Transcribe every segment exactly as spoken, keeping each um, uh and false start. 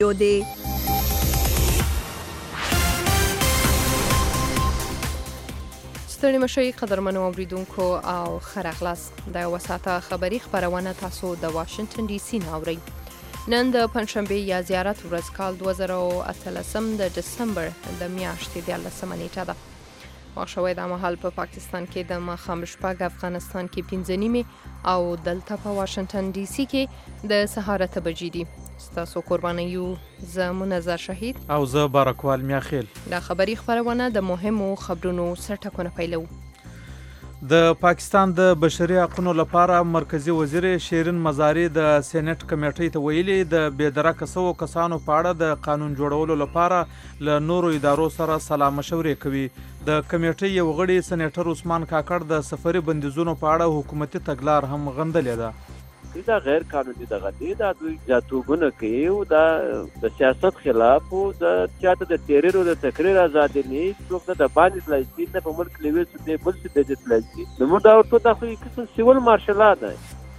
یو دی ستړي مشئ قدرمنو اوریدونکو او ښه راغلاست. د یوه ساعته خبري خپرونه تاسو د واشنګټن ډي سي نه اورئ. نن د پنجشنبې یا زیارت ورځ کال دوه زره او اتلسم د ډسمبر د میاشتې دیارلسمه نیټه ده. وخت شوی دا مهال په پاکستان کې د ماښام شپږ، افغانستان کې پنځه نیمې او دلته په واشنګټن ډي سي کې د سهار اته بجې دي. ستاسو قربانه یو زه منظر شهید او زه بارکوال میاخیل. دا خبري خپرونه د مهمو خبرونو سرټکونه پیلو. د پاکستان د بشري حقوقو لپاره مرکزی وزیر شیرین مزاری د سېنات کمیټې ته ویلي د بېدرکه سوو کسانو په اړه د قانون جوړولو لپاره له نورو ادارو سره سلا مشورې کوي. د کمیټې یو غړي سېنیټر عثمان کاکړ د سفري بندیزونو په اړه حکومتي تګلار هم غندلې ده. دا غیر قانوني دغه دی، دا دوی جاتوګونه کوي او دا د سیاست خلاف او د چاته د تحریر او د تقریر ازادي نه څوک د باندې تلای نه په ملک لوي څه دی بل څه دی تلای نو موږ دا ورته د خو قسم سیول مارشل ده.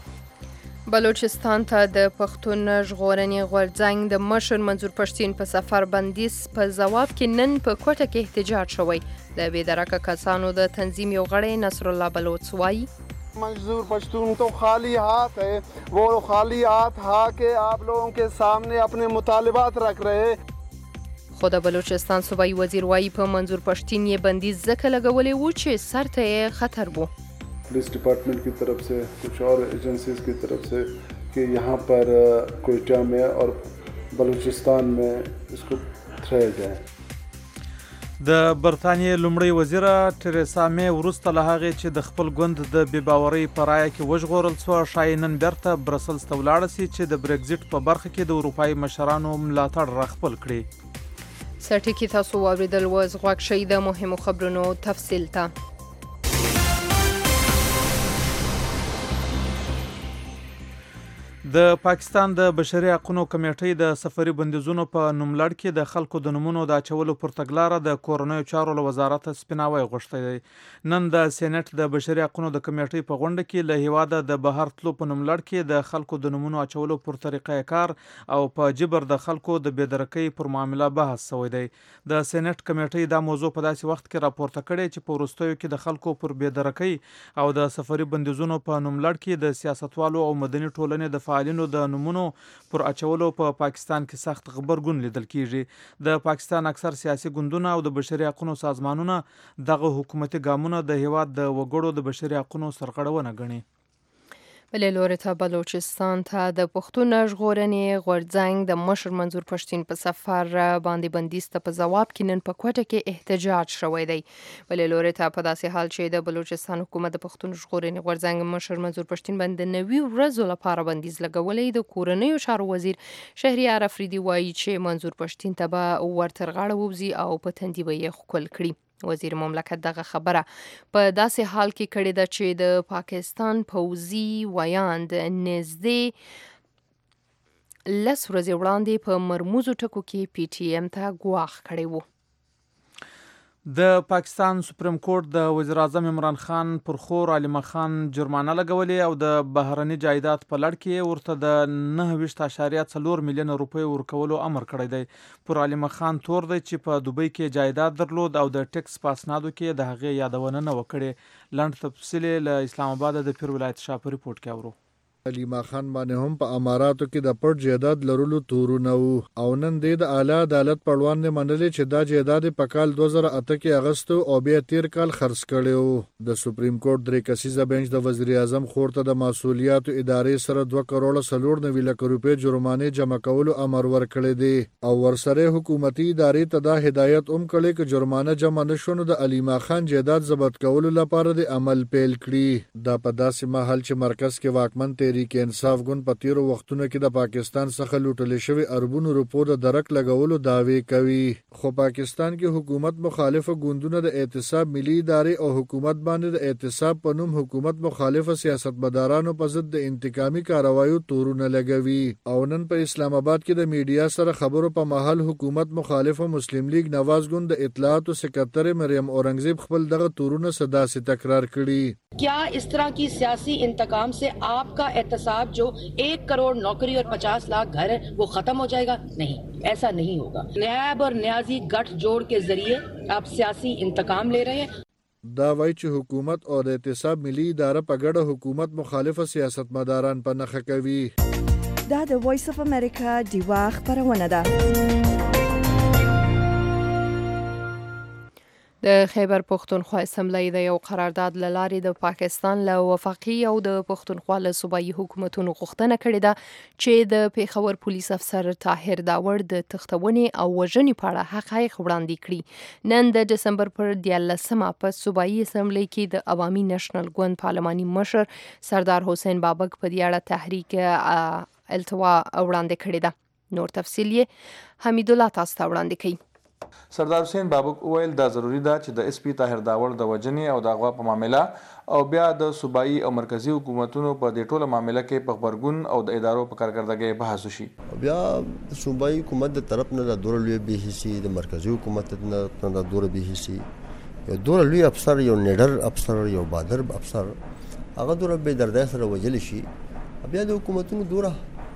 بلوچستان ته د پښتون ژغورنې غورځنګ د مشر منظور پښتین په سفر بندیز په جواب کې نن په کوټه کې احتجاج شوی. د بېدرکه کسانو د تنظیم یو غړی نصر الله بلوچ وایي मंजूर पश्तून तो खाली हाथ है, वो खाली हाथ हा के आप लोगों के सामने अपने मुतालिबात रख रहे. خود بلوچستان صوبائی وزیر وایي په منظور پښتین یې بندیز ځکه لګولی و چې سر ته یې خطر و. पुलिस डिपार्टमेंट की तरफ से कुछ और एजेंसीज की तरफ से कि यहाँ पर कोयटा में और बलूचिस्तान में इसको थ्रेड है. د برطانیې لومړی وزیره ټریسا مې وروسته له هغې چې د خپل ګوند د بې باورۍ په رایه کې وژغورل سوه ښایي نن بیرته برسلز ته ولاړه سي چې د برګزیټ په برخه کې د اروپایي مشرانو ملاتړ راخپل کړي. سرټکي تاسو واورېدل اوس غوږ شئ د مهمو خبرونو تفصیل ته. د پاکستان د بشري حقوقو کمیټې د سفري بندیزونو په نوملړ کې د خلکو د نومونو د اچولو پر تګلاره د کورنیو چارو له وزارت سپیناوی غوښتی دی. نن د سېنات د بشري حقوقو د کمیټې په غونډه کې له هیواده د بهر تلو په نوملړ کې د خلکو د نومونو اچولو پر طریقه کار او په جبر د خلکو د بېدرکۍ پر معامله بحث شوی دی. د سېنات کمیټې دا موضوع په داسې وخت کې راپورته کړې چې په وروستیو کې د خلکو پر بېدرکۍ او د سفري بندیزونو په نوملړ کې د سیاستوالو او مدني ټولنې د فعالینو د نومونو پر اچولو په پاکستان کې سخت غبرګون لیدل کیږي. د پاکستان اکثر سیاسي ګوندونه او د بشري حقوقو سازمانونه دغه حکومتي ګامونه د هیواد د وګړو د بشري حقوقو سرغړونه ګڼي. بلې لوري ته بلوچستان ته د پښتون ژغورنې غورځنګ د مشر منظور پښتین په سفر باندې بندیز ته په جواب کې نن په کوټه کې احتجاج شوی دی. بلې لوري ته په داسې حال چې د بلوچستان حکومت د پښتون ژغورنې غورځنګ مشر منظور پښتین باندې نوي ورځو لپاره بندیز لګولی. د کورنیو چارو وزیر شهریار افریدي وایي چې منظور پښتین ته به ورتر غاړه ووځي او په تندي به یې ښکل کړي. وزیر مملکت دغه خبره په داسې حال کې کړې ده چې د پاکستان پوځي ویاند نږدې لس ورځې وړاندې په مرموزو ټکو کې پی ټي ایم ته ګواښ کړی و. د پاکستان سپریم کورټ د وزیر اعظم عمران خان پر خور علیمه خان جرمانه لګولې او د بهرني جایداد په لړ کې ورته د نهه ویشت اعشاریه څلور میلیونه روپۍ ورکولو امر کړی دی. پر علیمه خان تور دی چې په دوبۍ کې جایداد درلود او د ټیکس په اسنادو کې د هغې یادونه نه وکړې. لنډ تفصیل له اسلام آباد د پیر ولایت شاه په ریپورت کې اورو. علیمه خان باندې هم په اماراتو کې د پټ جیداد لرلو تورونه وو او نن د اعلی عدالت په وړاندې منلې چې دا جیداد په کال دوه زره اته کې اغستو او بیا تیر کال خرڅ کړي. د سپریم کورټ درې کسیزه بنچ د وزیر اعظم خور ته د مسؤلیتو ادارې سره دوه کروڑه څلور نوي لک روپۍ جرمانه جمع کولو امر ورکړی دی او ورسره حکومتي ادارې ته دا هدایت هم کړی چې جرمانه جمع نشونه د علیمه خان جیداد ضبط کولو لپاره د عمل پیل کړي. دا په داسې مهال چې مرکز کې واکمن تحریک انصاف ګوند په تیرو وختونو کې د پاکستان څخه لوټل شوی اربونو روپو د درک لګولو دعوی کوي. خو پاکستان کې حکومت مخالفه ګوندونه د اعتصاب ملي ادارې او حکومت باندې د اعتصاب په نوم حکومت مخالفه سیاستمدارانو په ضد د انتقامي کاروایو تورونه لګوي. او نن په اسلام آباد کې د میډیا سره خبرو په محل حکومت مخالفه مسلم لیگ نواز ګوند د اطلاعات او سکرټری مریم اورنګزیب خپل دغه تورونه صدا سے تکرار کړي. क्या इस तरह की सियासी इंतकाम से आपका एहतसाब जो एक करोड़ नौकरी और पचास लाख घर है वो खत्म हो जाएगा? नहीं, ऐसा नहीं होगा। नैब और न्याजी गठजोड़ के जरिए आप सियासी इंतकाम ले रहे हैं। دا وایي چې حکومت او د اعتصاب ملي اداره په ګډه حکومت مخالفه سیاستمداران په نښه کوي. دا د وایس اف امریکا دیوا خبرونه ده. د خیبر پختونخوا اسمبلی د یو قرارداد لارې د پاکستان له وفاقي او د پختونخوا له صوبایي حکومتونو غوښتنه کړې ده چې د پیښور پولیس افسر طاهر داور د تختونې او وژنې په اړه حقایق وړاندې کړي. نن د دسمبر پر دیارلسمه په صوبایي اسمبلی کې د عوامي نېشنل ګوند پارلماني مشر سردار حسین بابک په دې اړه تحریک التوا وړاندې کړې ده. نور تفصیل یې حمید الله تاسو ته وړاندې کوي. سردار حسین بابک وویل دا ضروری ده چې د اس پی طاهر داور د وژنې او د اغوا په معامله او بیا د صوبایي او مرکزی حکومتونو په دې ټوله معامله کې په خبرګون او د ادارو په کارکردګۍ بحث وشي. بیا د صوبایي حکومت د طرف نه د دوره لوی به حصي د مرکزی حکومت نه د دوره به حصي یو دوره لوی افسر یو نیډر افسر یو بادر افسر هغه دوره به دردای سره وجل شي. بیا د حکومتونو دوره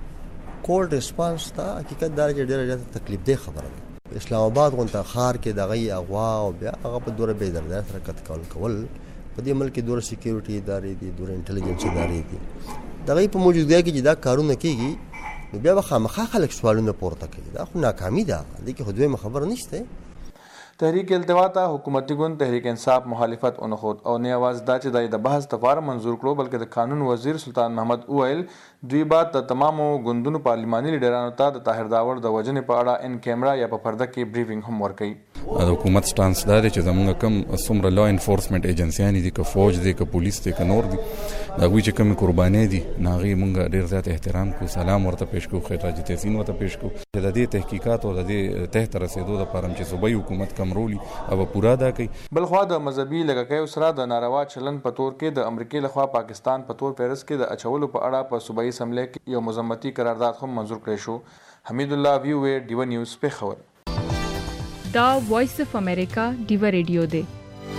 کول ریسپانس ته حقیقت دا چې ډیره زیاته تکلیف دی خبره ده. اسلام آباد غونډه خار کې دغه اغوا او بیا هغه په دوره به دردای سره کټ کول کول په دې ملک دوره سکیورټي ادارې دي دوره انټيليجنس ادارې دي دغه په موجودګۍ کې دا کارونه کیږي بیا به خامخا خلک سوالونه پورته کوي. دا خو ناکامي ده دغه خو دوی خبر نشته. تحریک التوا ته حکومتي ګوند تحریک انصاف مخالفت اونخود او نه आवाज دا چې د بحث لپاره منظور کړو بلکې د قانون وزیر سلطان محمد اویل دوی بعد د تمامو ګوندونو پارلماني لیډرانو ته د طاهر داور د وژنې په اړه ان کیمرا یا په پرده کې بریفینګ هم ورکړي. د حکومت سټانس دا دی چې زموږ کم څومره لا انفورسمنت ایجنسیانې دي که فوج دی که پولیس دی که نور دي دا غوي چې کوم قرباني دي ناغي مونږ ډیر زیات احترام کو سلام ورته پېښ کو خیراج تحسین ورته پېښ کو چې د دې تحقیقات او د دې ته تر رسیدو لپاره چې صوبایي حکومت کمرولي او پورا دا کوي. بل خو د مذهبي لګکې سره د ناروا چلن په تور کې د امریکای لخوا پاکستان په تور پیرس کې د اچولو په اړه په صوبایي اسمبلی کې یو مذمتي قرارداد هم منظور کړی شو. حمید الله ویو وی ډیو نیوز په خبر. دا وایس اف امریکا ډیو ریډیو دی.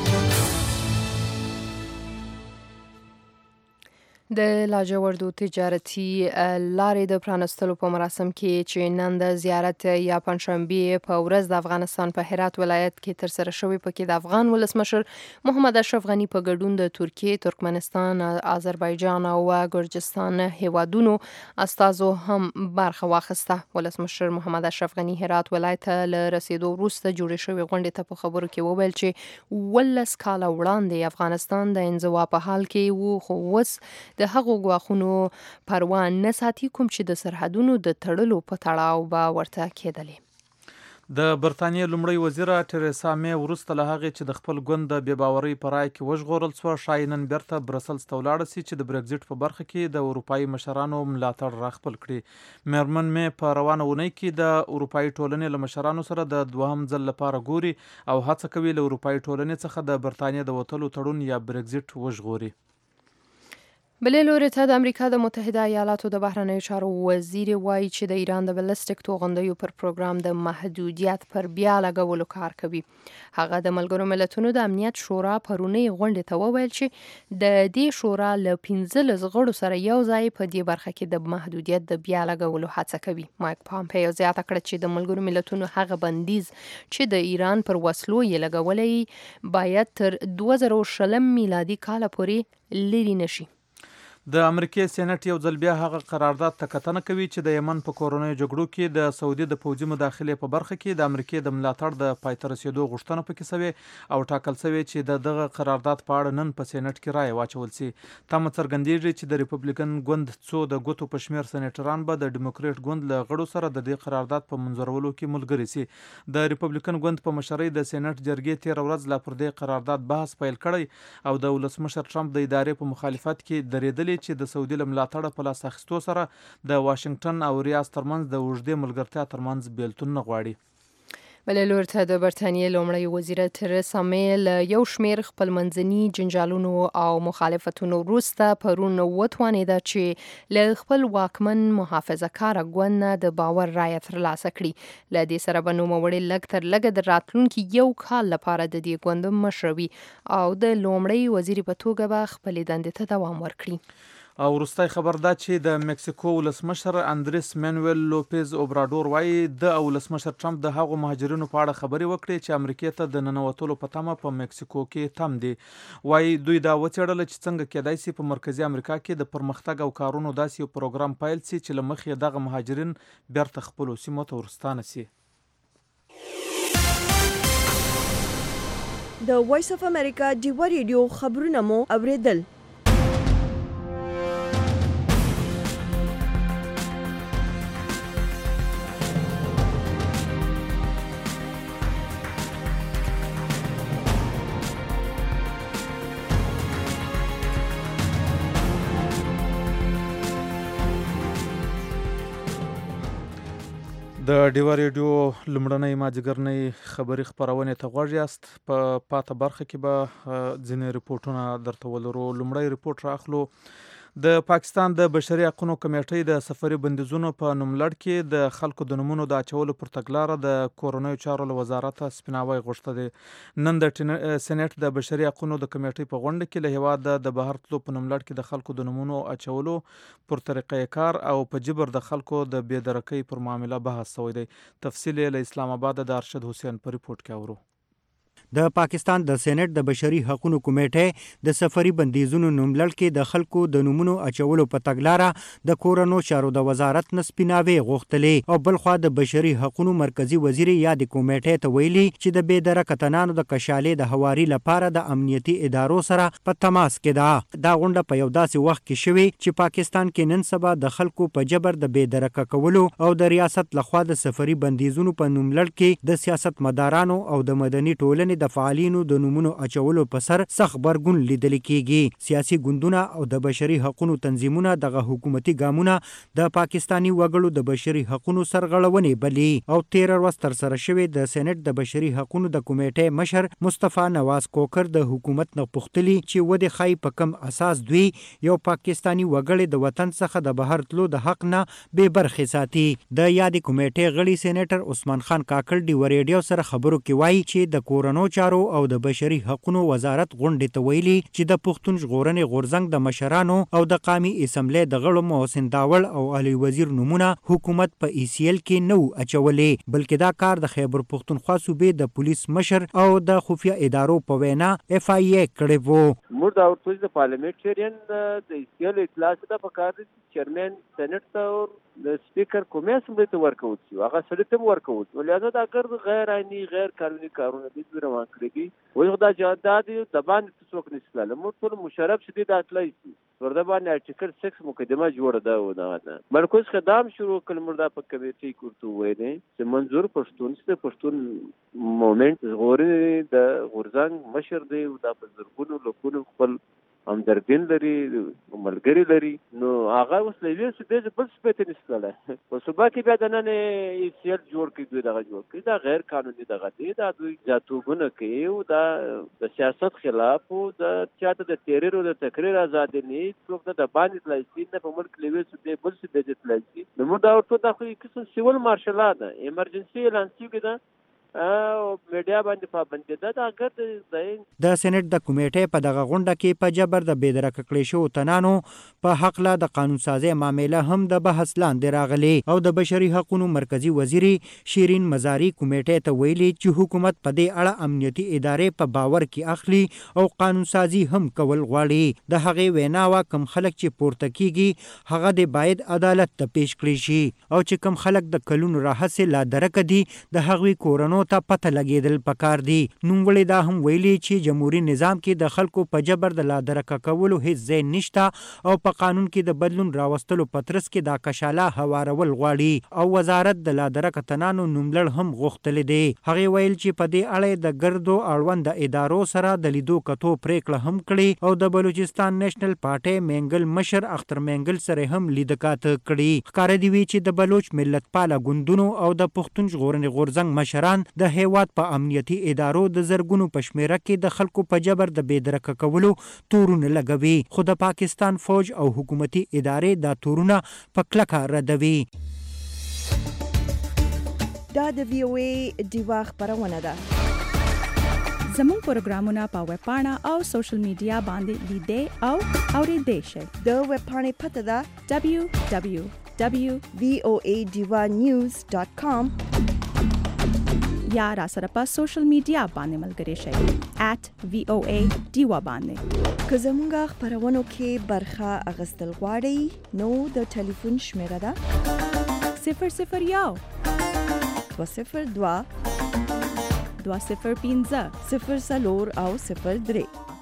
د لاجوردو تجارتي لارې د پرانستلو په مراسم کې چې نن د زیارت یا پنځشنبه په ورځ د افغانستان په هرات ولایت کې تر سره شوی پکې د افغان ولسمشر محمد اشرف غنی په ګډون د ترکیه، ترکمنستان، آذربایجان او ګرجستان هیوادونو استازو هم برخه واخیسته. ولسمشر محمد اشرف غنی هرات ولایت له رسیدو وروسته جوړې شوې غونډې ته په خبرو کې وویل چې ولس کاله وړاندې افغانستان د انزوا په حال کې وو خو اوس د هغو ګواښونو پروا نه ساتي کوم چې د سرحدونو د تړلو په تړاو به ورته کېدلې. د برتانیې لومړی وزیره ټریسا می وروسته له هغې چې د خپل ګوند د بې باورۍ په رایه کې وژغورل سوه ښایي نن بیرته برسلز ته ولاړه سي چې د برګزیټ په برخه کې د اروپایي مشرانو ملاتړ راخپل کړي. میرمن می په روانه اونۍ کې د اروپایي ټولنې له مشرانو سره د دوهم ځل لپاره ګوري او هڅه کوي له اروپایي ټولنې څخه د برتانیې د وتلو تړون یا برګزیټ وژغوري. بلې لوري ته د امریکا د متحده ایالاتو د بهرنیو چارو وزیر وایي چې د ایران د بلستیک توغندیو پر پروګرام د محدودیت پر بیا لګولو کار کوي. هغه د ملګرو ملتونو د امنیت شورا پرونی غونډې ته وویل چې د دې شورا له پنځلس غړو سره یو ځای په دې برخه کې د محدودیت د بیا لګولو هڅه کوي. مایک پامپیو زیاته کړه چې د ملګرو ملتونو هغه بندیز چې د ایران پر وسلو یې لګولې باید تر دوه زره شلم میلادي کال پورې لري نشي. د امریکای سېنات یو ځل بیا هغه قرارداد ته کتنه کوي چې د یمن په کورونیو جګړو کې د سعودي د پوځي مداخلې په برخه کې د امریکای د ملاتړ د پای ته رسیدو غوښتنه پکې شوې او ټاکل شوې چې د دغه قرارداد په اړه نن په سېنات کې رایه واچول شي. تمه څرګندېږي چې د ریپبلیکن ګوند څو د ګوتو په شمیر سېنیټران به د ډیموکریټ ګوند له غړو سره د دې قرارداد په منظورولو کې ملګري شي. د ریپبلیکن ګوند په مشرۍ د سېنات جرګې تېره ورځ لا پر دې قرارداد بحث پیل کړی او د ولسمشر ټرمپ د ادارې په مخالفت کې درېدلې چې د سعودي ملاتړ په لاس اخیستو سره د واشنگټن او ریاض ترمنځ د اوږدې ملګرتیا ترمنځ بیلتون نه غواړي. بلې لور ته د برتانیې لومړی وزیره تریسا می له یو شمیر خپل منځني جنجالونو او مخالفتونو وروسته پرون وتوانېده چې له خپل واکمن محافظه کاره ګوند نه د باور رایه ترلاسه کړي. له دې سره به نوموړې لږ تر لږه د راتلونکي یو کال لپاره د دې ګوند مشر وي او د لومړی وزیر په توګه به خپلې دندې ته دوام ورکړي. او وروستی خبر دا چې د مکسیکو ولسمشر اندریس مانویل لوپیز اوبراډور وایي د ولسمشر ټرمپ د هغو مهاجرینو په اړه خبرې وکړي چې امریکې ته د ننوتلو په تمه په مکسیکو کې تم دي. وایي دوی دا وڅېړله چې څنګه کېدای شي په مرکزي امریکا کې د پرمختګ او کارونو داسې یو پروګرام پیل شي چې له مخې دغه مهاجرین بیرته خپلو سیمو ته ورستانه شي. د وایس اف امریکا ډیوا ریډیو خبرونه مو اوریدل. د ډیوا ریډیو لومړنۍ ماجګرنۍ خبري خپرونې ته غوږ یاست. په پاته برخه کې به ځینې ریپورټونه درته ولرو. لومړی ریپورټ راخلو. د پاکستان د بشري حقوقو کمیټې د سفري بندیزونو په نوملړ کې د خلکو د نومونو د اچولو پر تګلاره د کورنیو چارو له وزارت سپیناوی غوښته دی. نن د سېنات د بشري حقوقو د کمیټې په غونډه کې له هېواده د بهر تلو په نوملړ کې د خلکو د نومونو اچولو پر طریقې کار او په جبر د خلکو د بېدرکۍ پر معامله بحث شوی دی. تفصیل یې له اسلام آباد د ارشد حسین په ریپورټ کې اورو. د پاکستان د سېنات د بشري حقوقو کمیټې د سفري بندیزونو نوملړ کې د خلکو د نومونو اچولو په تګلاره د کورنیو چارو د وزارت نه سپیناوی غوښتلې او بلخوا د بشري حقوقو مرکزی وزیر یا د کمیټې ته ویلي چې د بېدرکه تنانو د کشالې د هواري لپاره د امنیتي ادارو سره په تماس کې ده. دا غونډه په یو داسې وخت کې شوې چې پاکستان کې نن سبا د خلکو په جبر د بېدرکه کولو او د ریاست لخوا د سفري بندیزونو په نوملړ کې د سیاست مدارانو او د مدني ټولنې د فعالینو د نومونو اچولو په سر سخت غبرګون لیدل کیږي. سیاسي ګوندونه او د بشري حقوقو تنظیمونه دغه حکومتي ګامونه د پاکستانی وګړو د بشري حقوقو سرغړونې بلی او تیر ورځ تر سره شوې د سېنات د بشري حقوقو د کمیټې مشر مصطفی نواز کوکر د حکومت نه پوښتلي چې ودې خای په کم اساس دوی یو پاکستانی وګړي د وطن څخه د بهر تلو د حق نه بې برخې ساتي. د یادې کمیټې غړي سېنیټر عثمان خان کاکړ دی ریډیو سره خبرو کې وایي چې د کورنیو چارو او د بشري حقوقو وزارت غونډې ته ویلي چې د پښتون ژغورنې غورځنګ د مشرانو او د قامي اسمبلی د غړو محسن داول او علي وزیر نومونه حکومت په ای سی ایل کې نو اچولې، بلکې دا کار د خیبر پښتونخوا صوبې د پولیس مشر او د خفیه ادارو په وینا اف آی ای کړی وو. موږ دا ورته د پارلیمنټریان د ای سی ایل اجلاس ته په کار دي چیرمن سېنات ته د سپیکر کومې اسمبلی ته ورکول شي هغه سړی ته ورکول ولې دا اگر غیر عیني غیر قانوني کارونه دي روان کړی دي وایي دا جهاد دي د باندې څوک نشته لمر ټول مشرف شدي د اطلاعي ورده باندې ارټیکل سکس مقدمه جوړه ده و دا مرکز خدام شروع کړل مردا په کمیټې کوته وې دي چې منظور پښتون څخه پښتون مومنت غوري د غورځنګ مشر دی او د بزرګونو لکونو خپل همدردین لري ملګری لري نو هغه اوس لوي چې د بل سپېټ نشته په صبح کې بیا د نن ای سی ایل جوړ کړي دوی دغه جوړ کړي دا غیر قانوني دغه دی دا دوی جاتوګونه کوي او دا د سیاست خلاف او د چاته د تحریر او د تقریر آزادي نه څوک د باندې تلایسي نه په ملک لوي چې بل څه د تلایسي نو موږ دا ورته د خو کیسه سیول مارشل لا ده ایمرجنسي اعلان کیږي دا او میډیا باندې پابندي ده دا اگر د سېنات د کمیټې په دغه غونډه کې په جبر د بېدرکه کړې شو تنانو په حق لا د قانون سازي معاملې هم د بحث لاندې راغلي او د بشري حقوقو مرکزی وزیر شیرین مزاری کمیټې ته ویلي چې حکومت په دې اړه امنیتي ادارې په باور کې اخلي او قانون سازي هم کول غواړي. د هغې ویناوه کم خلک چې پورته کیږي هغه د باید عدالت ته پیش کړی شي او چې کم خلک د کلونو راهسې لا درک دي د هغوی کورونو ته پته لګېدل پکار دي. نوموړي دا هم ویلي چې جمهوریت نظام کې د خلکو په جبر د لا درکه کولو هیڅ ځای نشته او په قانون کې د بدلون راوستلو په ترڅ کې دا کشاله هوارول غواړي او وزارت د لا درکه تنانو نوملړ هم غوښتلی دی. هغې ویل چې په دې اړه د ګردو اړوند ادارو سره د لیدو کتو پریکړه هم کړې او د بلوچستان نیشنل پارټۍ مینګل مشر اختر مینګل سره هم لیدکاته کړي. ښکاره دی وی چې د بلوچ ملت پاله ګوندونو او د پښتون ژغورنې غورځنګ مشران د هیواد په امنیتي ادارو د زرګونو په شمیره کې د خلکو په جبر د بېدرکه کولو تورونه لګوي خو د پاکستان فوج او حکومتي ادارې دا تورونه په کلکه ردوي. دا د وی او ای ډیوا خبرونه ده. زموږ پروګرامونه په ویب پاڼه او سوشل میډیا باندې لیدئ او اورېدئ شئ. د ویب پاڼې پته ده دبلیو دبلیو دبلیو ډاٹ وی او اے ډیوا نیوز ډاټ کام یا را سره په سوشل میډیا باندې ملګري شئ ایټ وی او اے ډیوا باندې. که زموږ خبرونو کې برخه اخیستل غواړئ نو د ټلیفون شمیره ده صفر صفر یو دوه صفر دوه دوه صفر پنځه صفر څلور او صفر درې.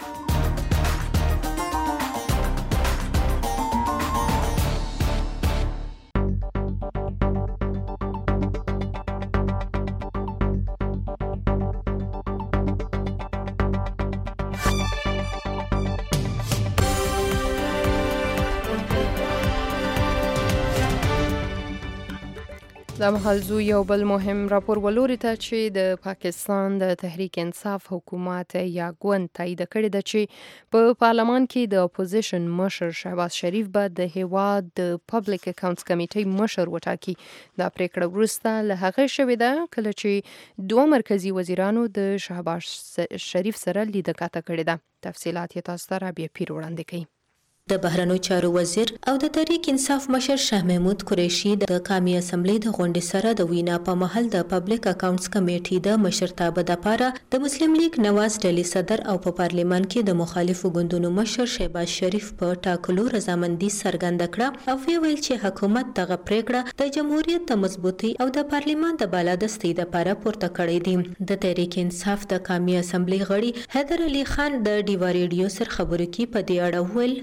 دا مهال زو یو بل مهم راپور ولوري ته چې د پاکستان د تحریک انصاف حکومت یا ګوند تایید کړی ده چې په پارلمان کې د اپوزیشن مشر شهباز شریف به د هیواد د پبلک اکاونټس کمیټې مشر وټاکي. دا پریکړه وروسته له هغه شوې ده کله چې دوه مرکزی وزیرانو د شهباز شریف سره لیدکاته کړې ده. تفصیلات یې تاسو ته رابعه پیر وړاندې کوي. د بهرنیو چارو وزیر او د تحریک انصاف مشر شاه محمود قریشي د قومي اسمبلی د غونډې سره د وینا په محل د پبلک اکاونټس کمیټې د مشرتابه لپاره د مسلم لیگ نواز ډلې صدر او په پارلیمان کې د مخالفو ګوندونو مشر شهباز شریف په ټاکلو رضامندي څرګنده کړه او ویل چې حکومت دغه پریکړه د جمهوریت د مضبوطی او د پارلیمان د بالادستۍ لپاره پورته کړې دي. د تحریک انصاف د قومي اسمبلی غړي حیدر علي خان د ډیوا ریډیو سره خبرو کې په دې اړه ویل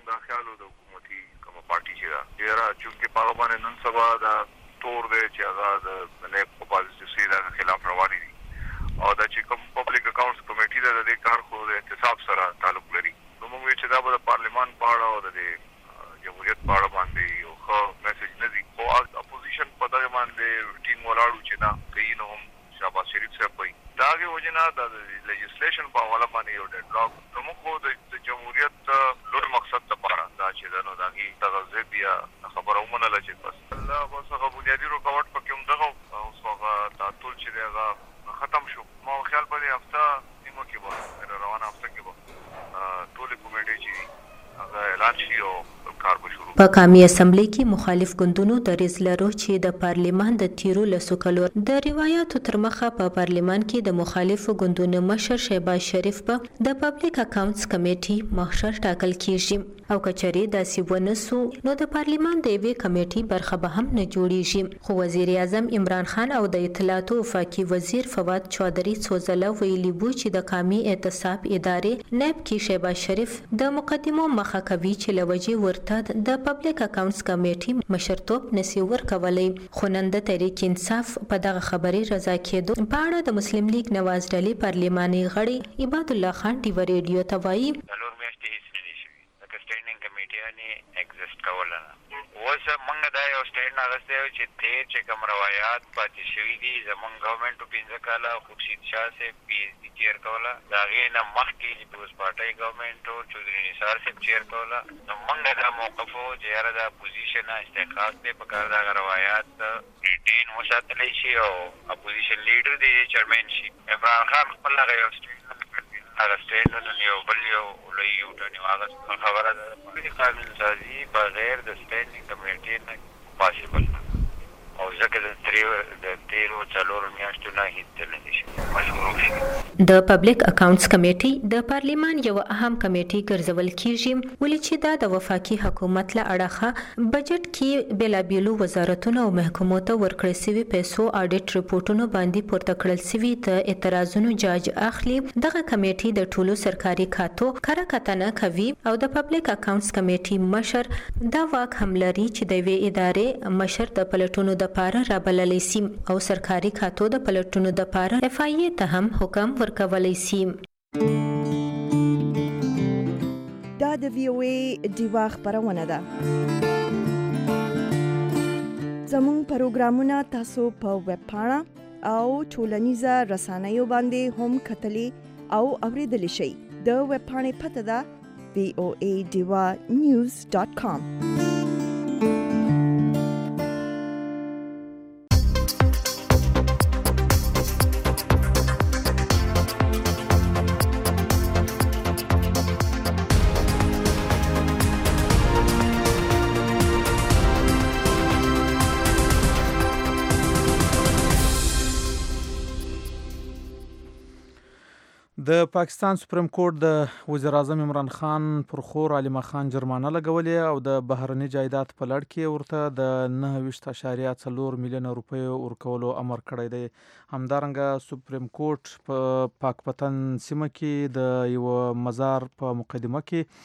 را چونکه په باندې نن سبا دا تور دی چې هغه د نه په پالیسي سره خلاف رواني دي او دا چې کوم پبلک اکاونټس کمیټې د دې کار خو د احتساب سره تعلق لري. نو موږ چې دا به د پارلیمان په اړه او د جمهوریت په اړه باندې یو ښه میسج نه دی خو اپوزیشن په دغه باندې ټینګ ولاړو چې دا کوي نو هم شهباز شریف صاحب وایي دا هغې وجې نه د لیجسلیشن په حواله باندې یو ډیډ لاک نو موږ خو د جمهوریت لوی مقصد لپاره دا چې دا نو د هغې دغه ضد یا خبره ومنله چې بس الله بس هغه بنیادي رکاوټ پکې هم دغه اوس هغه تعطل چې دی هغه ختم شو. ما خیال په دې هفته نیمه کې به روانه هفته کې به ټولې کمیټې چې هغه اعلان شي او کار به شروع. په قومي اسمبلی کې مخالف ګوندونو دریځ لرو چې د پارلیمان د تیرو لسو کلو د روایتو تر مخه په پارلیمان کې د مخالفو ګوندونو مشر شهباز شریف په د پبلک اکاونټس کمیټې مشر ټاکل کیږي او کچري داسې ونسو نو د پارلیمان د یوې کمیټې برخه به هم نه جوړیږي. خو وزیر اعظم عمران خان او د اطلاعات او وفاقي وزیر فواد چودھری څو ځله ویلي وو چې د قومي اعتصاب ادارې نیب کې شهباز شریف د مقدمو مخه کوي چې لوجه ورته د پبلک اکاونټس کمیټې مشرتوب نسی ورکولای. خو نن د تحریک انصاف په دغه خبرې رضا کېدو په اړه د مسلم لیگ نواز ډلې پارلیماني غړي عباد الله خان ډیوا ریډیو ته وایي اوس موږ دا یو سټیټ اغستی و چې تیر چې کوم روایات پاتې شوي دي زموږ ګورنمنټ پنځه کاله خورشید شاه صاحب پي ایچ ډي چیر کوله د هغې نه مخکې چې پیپلز پارټۍ ګورنمنټ و چودھري نثار صاحب چیر کوله نو موږ دا موقف و چې یاره دا اپوزیشن استحقاق دی په کار د هغه روایات ریټین وساتلی شي او اپوزیشن لیډر دی چیرمین شي. عمران خان خپل هغه یو سټیټ هغه سټیټ نن یو بل یو لوی یوټرن یو هغه خبره ده د قانون سازي بغیر د سټینډینګ کمیټې نه پاسبل او ځکه د تیرو څلورو میاشتو نه هیڅ نه شي مشروع شي. د پبلک اکاونټس کمیټې د پارلیمان یو اهم کمیټې ګرځول کیږي ولې چې دا د وفاقي حکومت له اړخه بجټ کې بېلابېلو وزارتونو او محکمو ته ورکړل شوي پیسو اډیټ رپورټونو باندې پورته کړل شوي د اعتراضونو جاج اخلي. دغه کمیټې د ټولو سرکاري کاتو کره کتنه کوي او د پبلک اکاونټس کمیټې مشر دا واک هم لري چې د یوې ادارې مشر د پلټونو د پاره رابللی سي او سرکاري کاتو د پلټونو د پاره اف آی ای ته هم حکم ورکولی سي. دا د وی او ای ډیوا خبرونه ده. زموږ پروګرامونه تاسو په ویب پاڼه او ټولنیزه رسنیو باندې هم کتلی او اوریدلی شئ. د ویب پاڼې پته ده وی او ای ډیوا نیوز ډاټ کام. د پاکستان سپریم کورټ د وزیر اعظم عمران خان پر خور علیمه خان جرمانه لګولې او د بهرني جایداد په لړ کې ورته د نهه ویشت اعشاریه څلور میلیونه روپۍ ورکولو امر کړی دی. همدارنګه سپریم کورټ په پاک پتن سیمه کې د یو مزار په مقدمه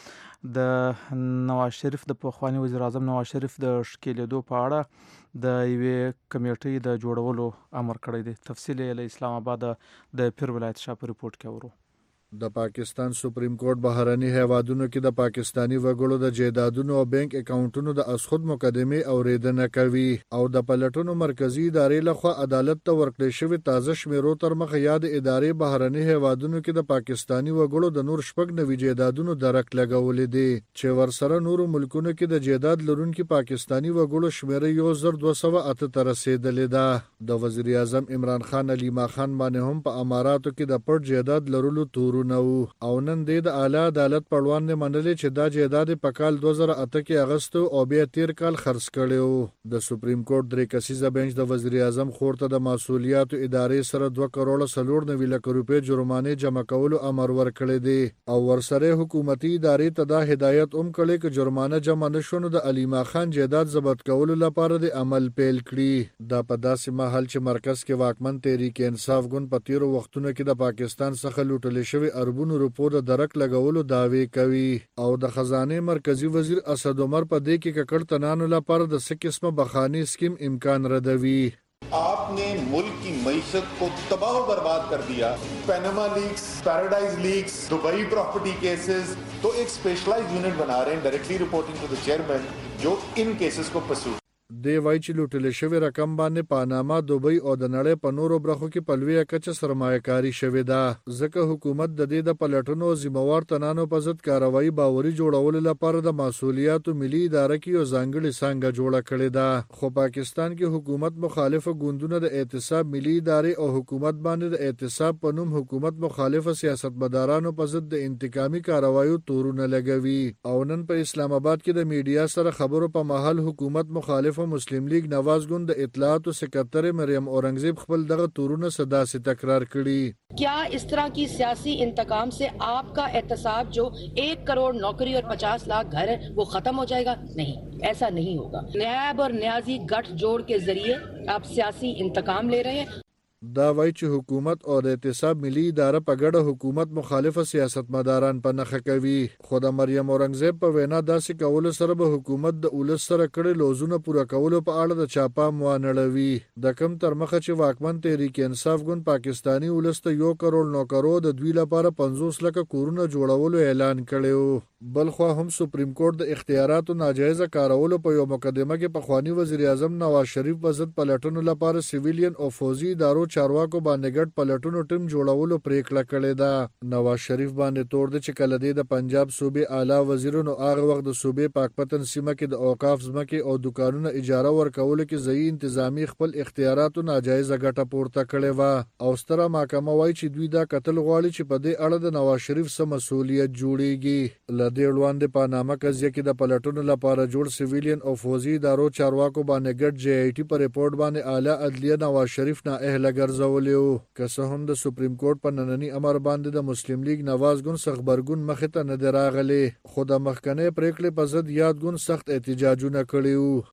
کې د نواز شریف د پخواني وزیر اعظم نواز شریف د ښکېلېدو په اړه د یوې کمیټې د جوړولو امر کړی دی. تفصیل یې له اسلام آباد د پیر ولایت شاه په ریپورټ کې ورو. د پاکستان سپریم کورټ بهرني هیوادونو کې د پاکستانی وګړو د جایدادونو او بانک اکاونټونو د اسخود مقدمې اوریدنه کوي او د پلټنو مرکزی ادارې لخوا عدالت ته ورکړل شوی تازه شمیرو تر مخه یاد ادارې بهرني هیوادونو کې د پاکستانی وګړو د نور شپږ نوي جایدادونو درک لګولې دي چې ورسره نورو ملکونو کې د جایداد لرونکو پاکستانی وګړو شمیره یو زر دوه سوه اته ته رسیدلې ده. د وزیر اعظم عمران خان علیمه خان باندې هم په اماراتو کې د پټ جایداد لرلو تورو او نن د اعلی عدالت پړوان نه منلې چې دا جایداد په کال دوه زره اته کې اغستو او بیا تیر کال خرڅ کړو. د سپریم کورټ درې کسیزه بنچ د وزیر اعظم خور ته د مسولیت ادارې سره دوه کروڑه سلور نوي لک روپۍ جرمانه جمع کولو امر ورکړی دی او ورسره حکومتي ادارې ته دا هدایت هم کړی چې جرمانه جمع نشونه د علیمه خان جایداد ضبط کولو لپاره د عمل پیل کړي. دا په داسې مهال چې مرکز کې واکمن تحریک انصاف ګوند په تیرو وختونو کې د پاکستان څخه لوټل شوی اربونو روپو د درک لګولو دعوی کوي او د خزانه مرکزی وزیر اسد عمر په دې کې ککړ تنانو لپاره د څه قسمه بخانی سکیم امکان ردوي. आपने मुल्क की मईशत को तबाह बर्बाद कर दिया. Panama leaks, paradise leaks, Dubai property cases, तो एक स्पेशलाइज्ड यूनिट बना रहे हैं directly reporting to the chairman जो इन केसेस को परस्यू. دی وای چې لوټل شوی رقم باندې پاناما، دوبۍ او د نړۍ په نورو برخو کې په لویه کچه سرمایه‌کاري شوې ده. ځکه حکومت د دې د پلټنو ذمہوار تنانو په ضد کاروایی باوري جوړولو لپاره د مسؤلیتو ملي اداره کې یو ځانګړې څانګه جوړه کړې ده. خو پاکستان کې حکومت مخالفه ګوندونه د اعتصاب ملي ادارې او حکومت باندې د اعتصاب په نوم حکومت مخالفه سیاستمدارانو په ضد د انتقامي کاروایو تورونه لګوي او نن په اسلام آباد کې د میډیا سره خبرو په محل حکومت مخالف مسلم لیگ نواز ګوند د اطلاعات او سکرټری مریم اورنګزیب خپل دغه تورونه صدا سے تکرار کړي. क्या इस तरह की सियासी इंतकाम से आपका एहतसाब जो एक करोड़ नौकरी और पचास लाख घर है वो खत्म हो जाएगा? नहीं, ऐसा नहीं होगा. नैब और न्याजी गठजोड़ के जरिए आप सियासी इंतकाम ले रहे हैं. دا وایي چې حکومت او د اعتصاب ملي اداره په ګډه حکومت مخالفه سیاستمداران په نخښه کوي. خو د مریم اورنګزیب په وینا داسې کولو سره به حکومت د ولس سره کړي لوزونه پوره کولو په اړه د چاپا موانړوي. د کم تر مخه چې واکمن تحریک انصاف ګوند پاکستانی ولس ته یو کروڑ نو کروڑ د دوی لپاره پنځوس لکه کورونه جوړولو اعلان کړی. بلخوا هم سپریم کورټ د اختیاراتو ناجایزه کارولو په یو مقدمه کې پخوانی وزیر اعظم نواز شریف په ضد پلټنو لپاره سیویلین او فوزي ادارو چارواکو باندې ګډ پلټنو ټیم جوړولو پریکړه کړې ده. نواز شریف باندې تور د چې کله د پنجاب صوبې اعلی وزیرونو هغه وخت د صوبې پاک پتن سیمه کې د اوقاف ځمکې او دکانونو اجاره ورکولو کې ځای انتظامی خپل اختیاراتو ناجایزه ګټه پورته کړې و او ستره محکمه وایي چې دوی دا قتل غواړي چې په دې اړه د نواز شریف سم مسؤلیت جوړیږي. لدې وړاندې په نامه قضیه کې د پلټنو لپاره جوړ سیویلین او فوزي ادارو چارواکو باندې ګډ جی آی ټي په ریپورت باندې اعلی عدلیه نواز شریف نه اهله ګرځولې و. که څه هم د سپریم کورټ په نننی امر باندې د مسلم لیگ نواز ګوند څخه خبرګون مخې ته نه دی راغلی، خو د مخکنۍ پریکړې په ضد یاد ګوند سخت احتجاجونه کړي وو.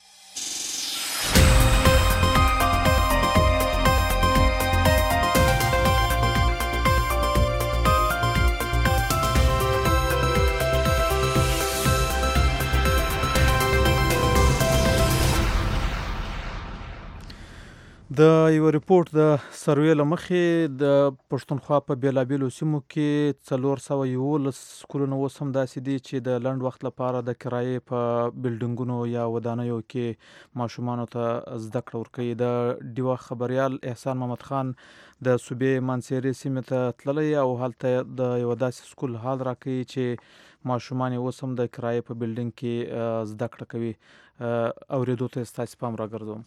د یو ریپورت د سروې له مخې د پښتونخوا په بیلابیلو سیمو کې څلور سوه یولس سکولونه اوس هم داسې دي چې د لنډ وخت لپاره د کرایې په بلډینګونو یا ودانیو کې ماشومانو ته زده کړه ورکوي. د ډیوه خبریال احسان محمد خان د صوبې مانسیري سیمې ته تللی او هلته د یو داسې سکول حال راکوي چې ماشومان اوس هم د کرایې په بلډینګ کې زده کړه کوي. اورېدو ته ستاسې پام راګرځوم.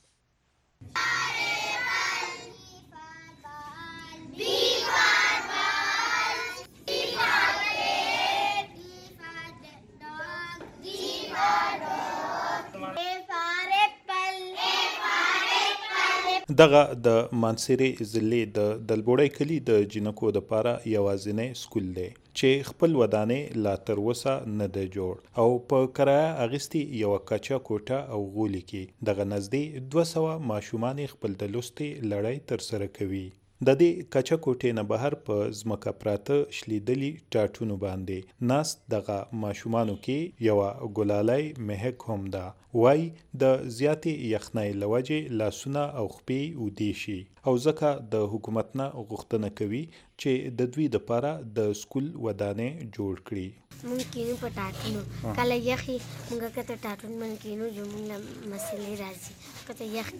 دغه د مانسيري ضلع د دلبوړی کلی د جنکو د پاره یوازینی سکول دی چې خپل ودانې لا تر اوسه نه دی جوړ او په کرایه اغستې یوه کچه کوټه او غولي کې دغه نږدې دوه سوه ماشومان خپل د لوستې لړۍ ترسره کوي. د دې کچه کوټې نه بهر په ځمکه پراته شلیدلي ټاټونو باندې ناست دغه ماشومانو کې یوه ګلالی مهک هم ده. وای د زیاتې یخنۍ له وجې لاسونه او خپې ودې شي او ځکه د حکومت نه غوښتنه کوي چې د دوی دپاره د سکول ودانې جوړ کړي. مونږ کینو په ټاټونو کله یخي مونږ کته ټاټون من کینو جو مونږ مسلې راځي کته یخ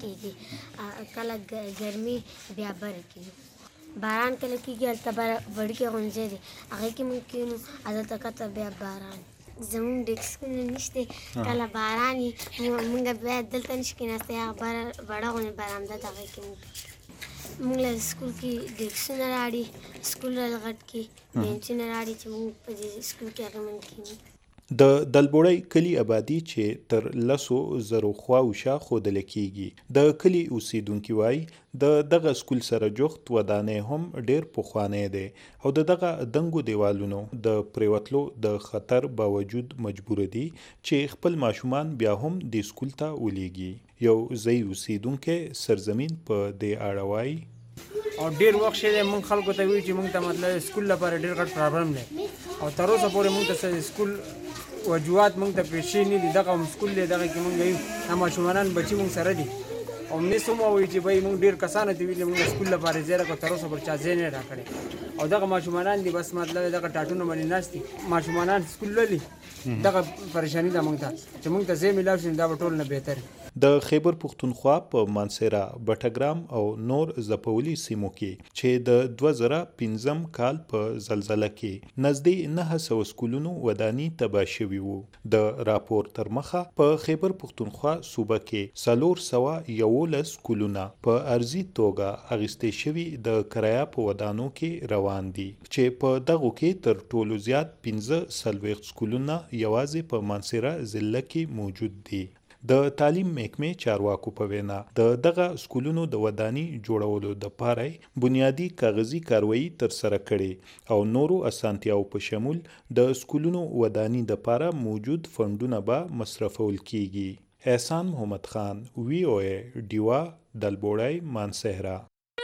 کېږي کله ګرمي بیا بر کینو باران کله کېږي هلته بر وړکې غونځې دي هغې کې مونږ کینو هلته کته بیا باران زمونږ ډیسکونه نشته کله باران وي مونږ بیا دلته نشي کېناستی هغه وړه غونې برامده ده هغې کې مونږ مونږ له سکول کې ډیسکونه راړي سکول غټ کې بینچونه راړي چې مونږ په دې سکول کې هغې من کینو. د دلبوړی کلی آبادي چې تر لسو زرو خواوشا ښودله کېږي. د کلي اوسیدونکي وایي د دغه سکول سره جوخت ودانۍ هم ډیر پخوانی دی او د دغه دنګو دیوالونو د پریوتلو د خطر باوجود مجبور دي چې خپل ماشومان بیا هم د سکول ته ولیږي. یو ځای اوسیدونکی سرزمین په دې اړه وایي او ډیر وخت شه مونږ خلکو ته وی چې مونږ ته مطلب سکول لپاره ډیر غټ پرابلم دی او تر اوسه پورې مونږ ته سکول وجوهات مونږ ته پیښې نه دي. دغه سکول دی دغه کې مونږ یو ماشومان بچي مونږ سره دي او موږ سمو وایي چې بای مونږ ډیر کسانو ته ویلي مونږ سکول لپاره ځای راکړو تر اوسه پر چا ځای نه راکړی او دغه ماشومان دي بس مطلب دغه ټاټونه باندې ناست دي ماشومان سکول لولي دغه پریشانی ده مونږ ته چې مونږ ته ځای میلاو شي دا به ټول نه بهتر. د خیبر پښتونخوا په مانسیرا بټګرام او نور زپولي سیمو کې چې د دوه زره پنځم کال په زلزله کې نږدې نهه سوه سکولونو وداني تباه شوي وو. د راپور تر مخه په خیبر پښتونخوا صوبه کې څلور سوه یولس سکولونه په ارضي توګه اخیستې شوي د کرایه په ودانو کې روان دي چې په دغو کې تر ټولو زیات پنځه څلوېښت سکولونه یوازې په مانسیرا ضلع کې موجود دي. د تعلیم محکمې چارواکو په وینا د دغه سکولونو د وداني جوړولو دپاره بنیادي کاغذي کاروایی ترسره کړې او نورو اسانتیاو په شمول د سکولونو وداني دپاره موجود فنډونه به مصرفول کیږي. احسان محمد خان وی او ای ډیوا دلبوړی مانسهرا.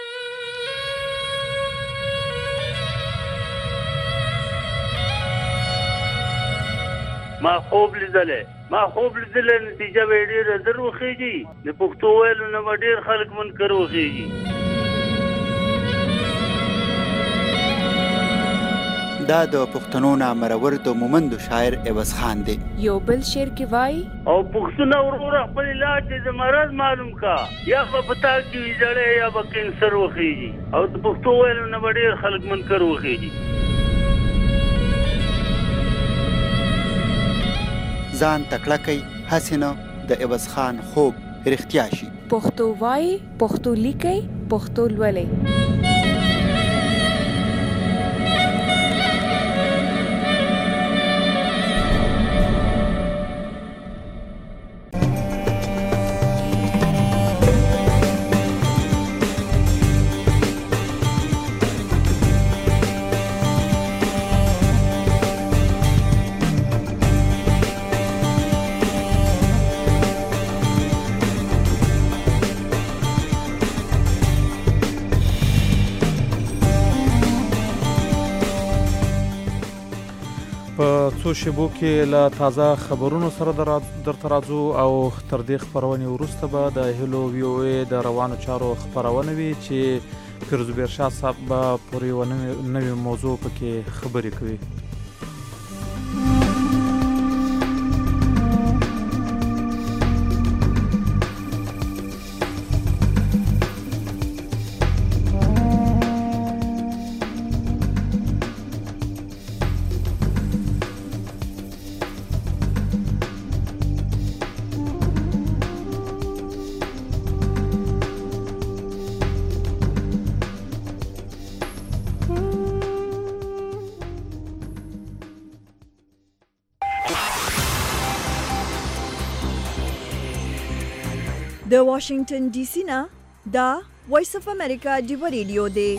ما خوب لیدلې ما خوب لیدلې نتیجه به ډېره زر وخیږي د پښتو ویلو نه به ډېر خلک منکر وخیږي. دا د پښتنو نامرور د مومندو شاعر عوض خان دی. یو بل شعر کې وایي او پښتونه وروره خپل علاج د مرض معلوم کا یا به پتا کې ویجړې یا به کینسر وخیږي او د پښتو ویلو نه به ډېر خلک منکر وخیږي. ځان تکړه کوي هسې نه د عوض خان خوب رښتیا شي. پښتو وایي پښتو لیکئ پښتو لولئ. څو شیبو کې له تازه خبرونو سره درته راځو او تر دې خپرونې وروسته به د هیلو وی او ای د روانو چارو خپرونه وي چې پیرزو بیرشاه صاحب به پورې یوه نوې موضوع پکې خبرې کوي. د واشنگټن ډي سي نه دا وایس اف امریکا ډیو ریډیو دی.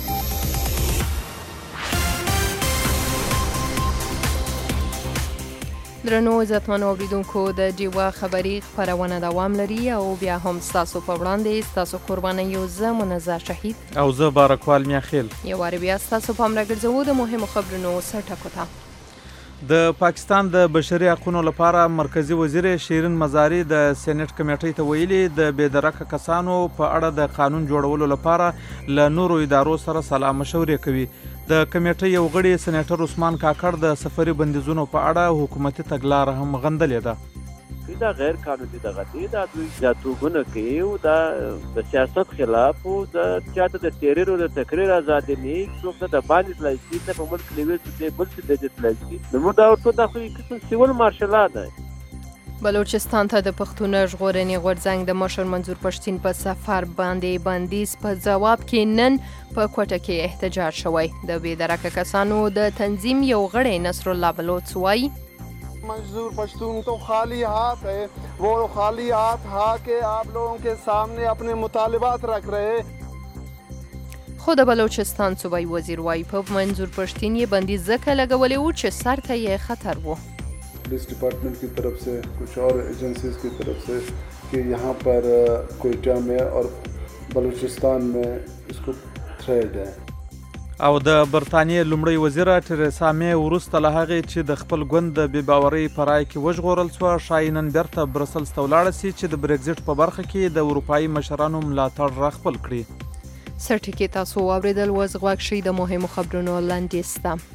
درنو عزتمنو اوریدونکو د ډیوا خبري خبرونه دوام لري او بیا هم تاسو په وړاندې تاسو قرباني یو زه منزه شهید او زه بارکوال میاخیل یو وار بیا تاسو په امر ګرځو د مهمو خبرونو سرټکو ته. د پاکستان د بشري حقوقو لپاره مرکزی وزیر شیرین مزاری د سېنات کمیټې ته ویلي د بېدرکه کسانو په اړه د قانون جوړولو لپاره له نورو ادارو سره سلا مشورې کوي. د کمیټې یو غړي سېنیټر عثمان کاکړ د سفري بندیزونو په اړه حکومتي تګلاره هم غندلې ده. دا غیر قانوني دغه دی دا دوی جاتوګونه کوي او دا د سیاست خلاف او د چاته د تحریر او د تقریر ازادي نه څوک د باندې تلایي نه په ملک لیول څه بل څه د تلایي نو دا ورته د خو قسم سیول مارشال ده. بلوچستان ته د پښتون ژغورنې غورځنګ د مشر منظور پښتین په سفر باندې بندیز په جواب کې نن په کوټه کې احتجاج شوی. د بېدرکه کسانو د تنظیم یو غړی نصر الله بلوچ وایي मंजूर पश्तून तो खाली हाथ है, वो खाली हाथ हा के आप लोगों के सामने अपने मुतालिबात रख रहे. خود بلوچستان صوبائی وزیر وایي په منظور پښتین یې بندیز ځکه لګولی و چې سر ته یې خطر و. पुलिस डिपार्टमेंट की तरफ से कुछ और एजेंसीज की तरफ से कि यहाँ पर कोयटा में और बलूचिस्तान में इसको थ्रेड है. او د برتانیې لومړی وزیر تریسا مې وروسته له هغې چې د خپل ګوند د بې باورۍ په رایه کې وژغورل سوه ښایي نن بېرته برسلز ته ولاړه سي چې د برګزیټ په برخه کې د اروپایي مشرانو ملاتړ راخپل کړي. سرټکي تاسو واورېدل اوس غوږ شئ د مهمو خبرونو لنډیز ته.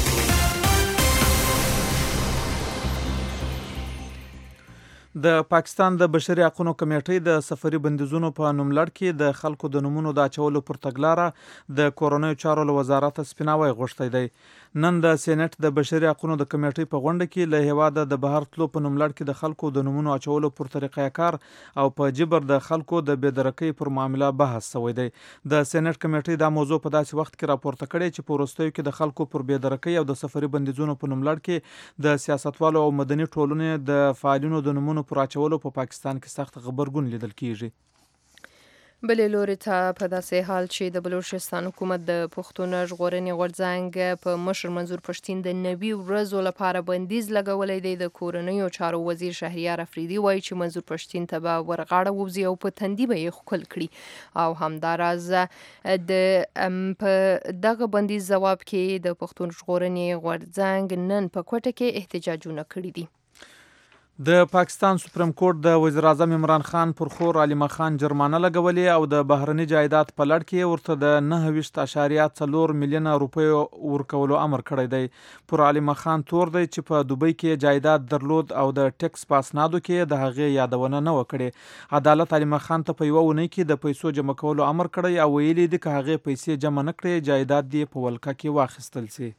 د پاکستان د بشري حقوقو کمیټې د سفري بندیزونو په نوملړ کې د خلکو د نومونو د اچولو پر تګلاره د کورنیو چارو له وزارت سپیناوی غوښتی دی. نن د سېنات د بشري حقوقو د کمیټې په غونډه کې له هیواده د بهر تلو په نوملړ کې د خلکو د نومونو اچولو پر طریقه کار او په جبر د خلکو د بېدرکۍ پر معامله بحث شوی دی. د سېنات کمیټې دا موضوع په داسې وخت کې راپورته کړې چې په وروستیو کې د خلکو پر بېدرکۍ او د سفري بندیزونو په نوملړ کې د سیاستوالو او مدني ټولنې د فعالینو د نومونو پر اچولو په پاکستان کې سخت غبرګون لیدل کیږي. بلې لوري ته په داسې حال چې د بلوچستان حکومت د پښتون ژغورنې غورځنګ په مشر منظور پښتین د نوي ورځو لپاره بندیز لګولی دی. د کورنیو چارو وزیر شهریار افریدي وایي چې منظور پښتین ته به ورغاړه ووځي او په تندي به یې ښکل کړي او همداراز د په دغه بندیز ځواب کې د پښتون ژغورنې غورځنګ نن په کوټه کې احتجاجونه کړي دي. د پاکستان سپریم کورټ د وزیر اعظم عمران خان پر خور علیمه خان جرمانه لګولې او د بهرني جایداد په لړ کې ورته د نهه ویشت اعشاریه څلور میلیونه روپیو ورکولو امر کړی دی. پر علیمه خان تور دی چې په دوبۍ کې جایداد درلود او د ټیکس په اسنادو کې د هغې یادونه نه وکړي. عدالت علیمه خان ته په یوه اونۍ کې د پیسو جمع کولو امر کړی او ویلي دي که هغې پیسې جمع نه کړي جایداد دې په ولکه کې واخیستل سي.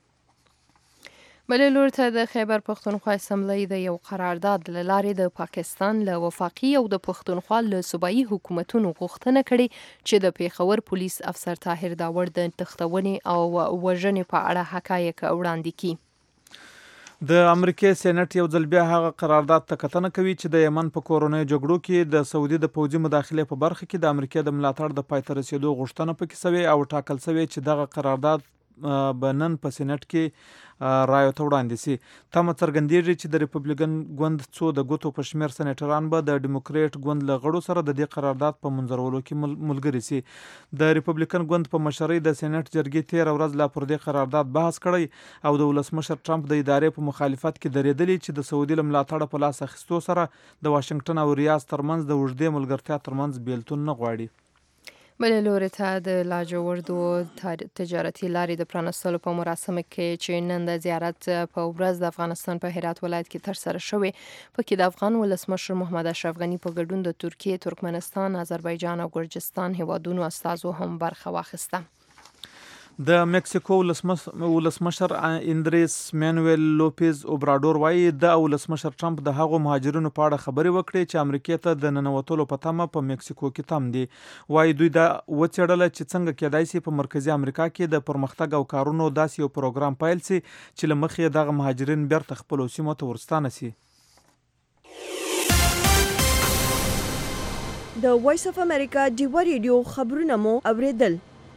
بلې لوري ته د خیبر پښتونخوا اسمبلی د یو قرارداد له لارې د پاکستان له وفاقي او د پښتونخوا له صوبایي حکومتونو غوښتنه کړې چې د پیښور پولیس افسر طاهر داور د تښتونې او وژنې په اړه حقایق وړاندې کړي. د امریکای سېنات یو ځل بیا هغه قرارداد ته کتنه کوي چې د یمن په کورنیو جګړو کې د سعودي د پوځي مداخلې په برخه کې د امریکا د ملاتړ د پای ته رسیدو غوښتنه پکې شوې او ټاکل شوې چې دغه قرارداد به نن په سېنات کې رایو ته وړاندې سي. تمه څرګندېږي چې د ریپبلیکن ګوند څو د ګوتو په شمېر سېنیټران به د ډیموکریټ ګوند له غړو سره د دې قرارداد په منظورولو کې ملګري سي. د ریپبلیکن ګوند په مشرۍ د سېنات جرګې تېره ورځ لا پر دې قرارداد بحث کړی او د ولسمشر ټرمپ د ادارې په مخالفت کې درېدلي چې د سعودي له ملاتړه په لاس اخیستو سره د واشنګټن او ریاض ترمنځ د اوږدې ملګرتیا ترمنځ بیلتون نه غواړي. بلې لوري ته د لاجوردو تجارتي لارې د پرانستلو په مراسمو کې چې نن د زیارت په ورځ د افغانستان په هرات ولایت کې ترسره شوې پکې د افغان ولسمشر محمد اشرف غني په ګډون د ترکیې، ترکمنستان، آذربایجان او ګرجستان هیوادونو استازو هم برخه واخیسته. د مکسیکو ولسمشر اندریس مانویل لوپیز اوبراډور وایي د ولسمشر ټرمپ د هغو مهاجرینو په اړه خبرې وکړې چې امریکا ته د ننوتلو په تمه په مکسیکو کې تم دي. وایي دوی دا وڅېړله چې څنګه کېدای شي په مرکزي امریکا کې د پرمختګ او کارونو داسې یو پروګرام پیل سي چې له مخې دغه مهاجرین بیرته خپلو سیمو ته ورستانه سي. د وایس اف امریکا ډیوا ریډیو خبرونه مو اوریدل.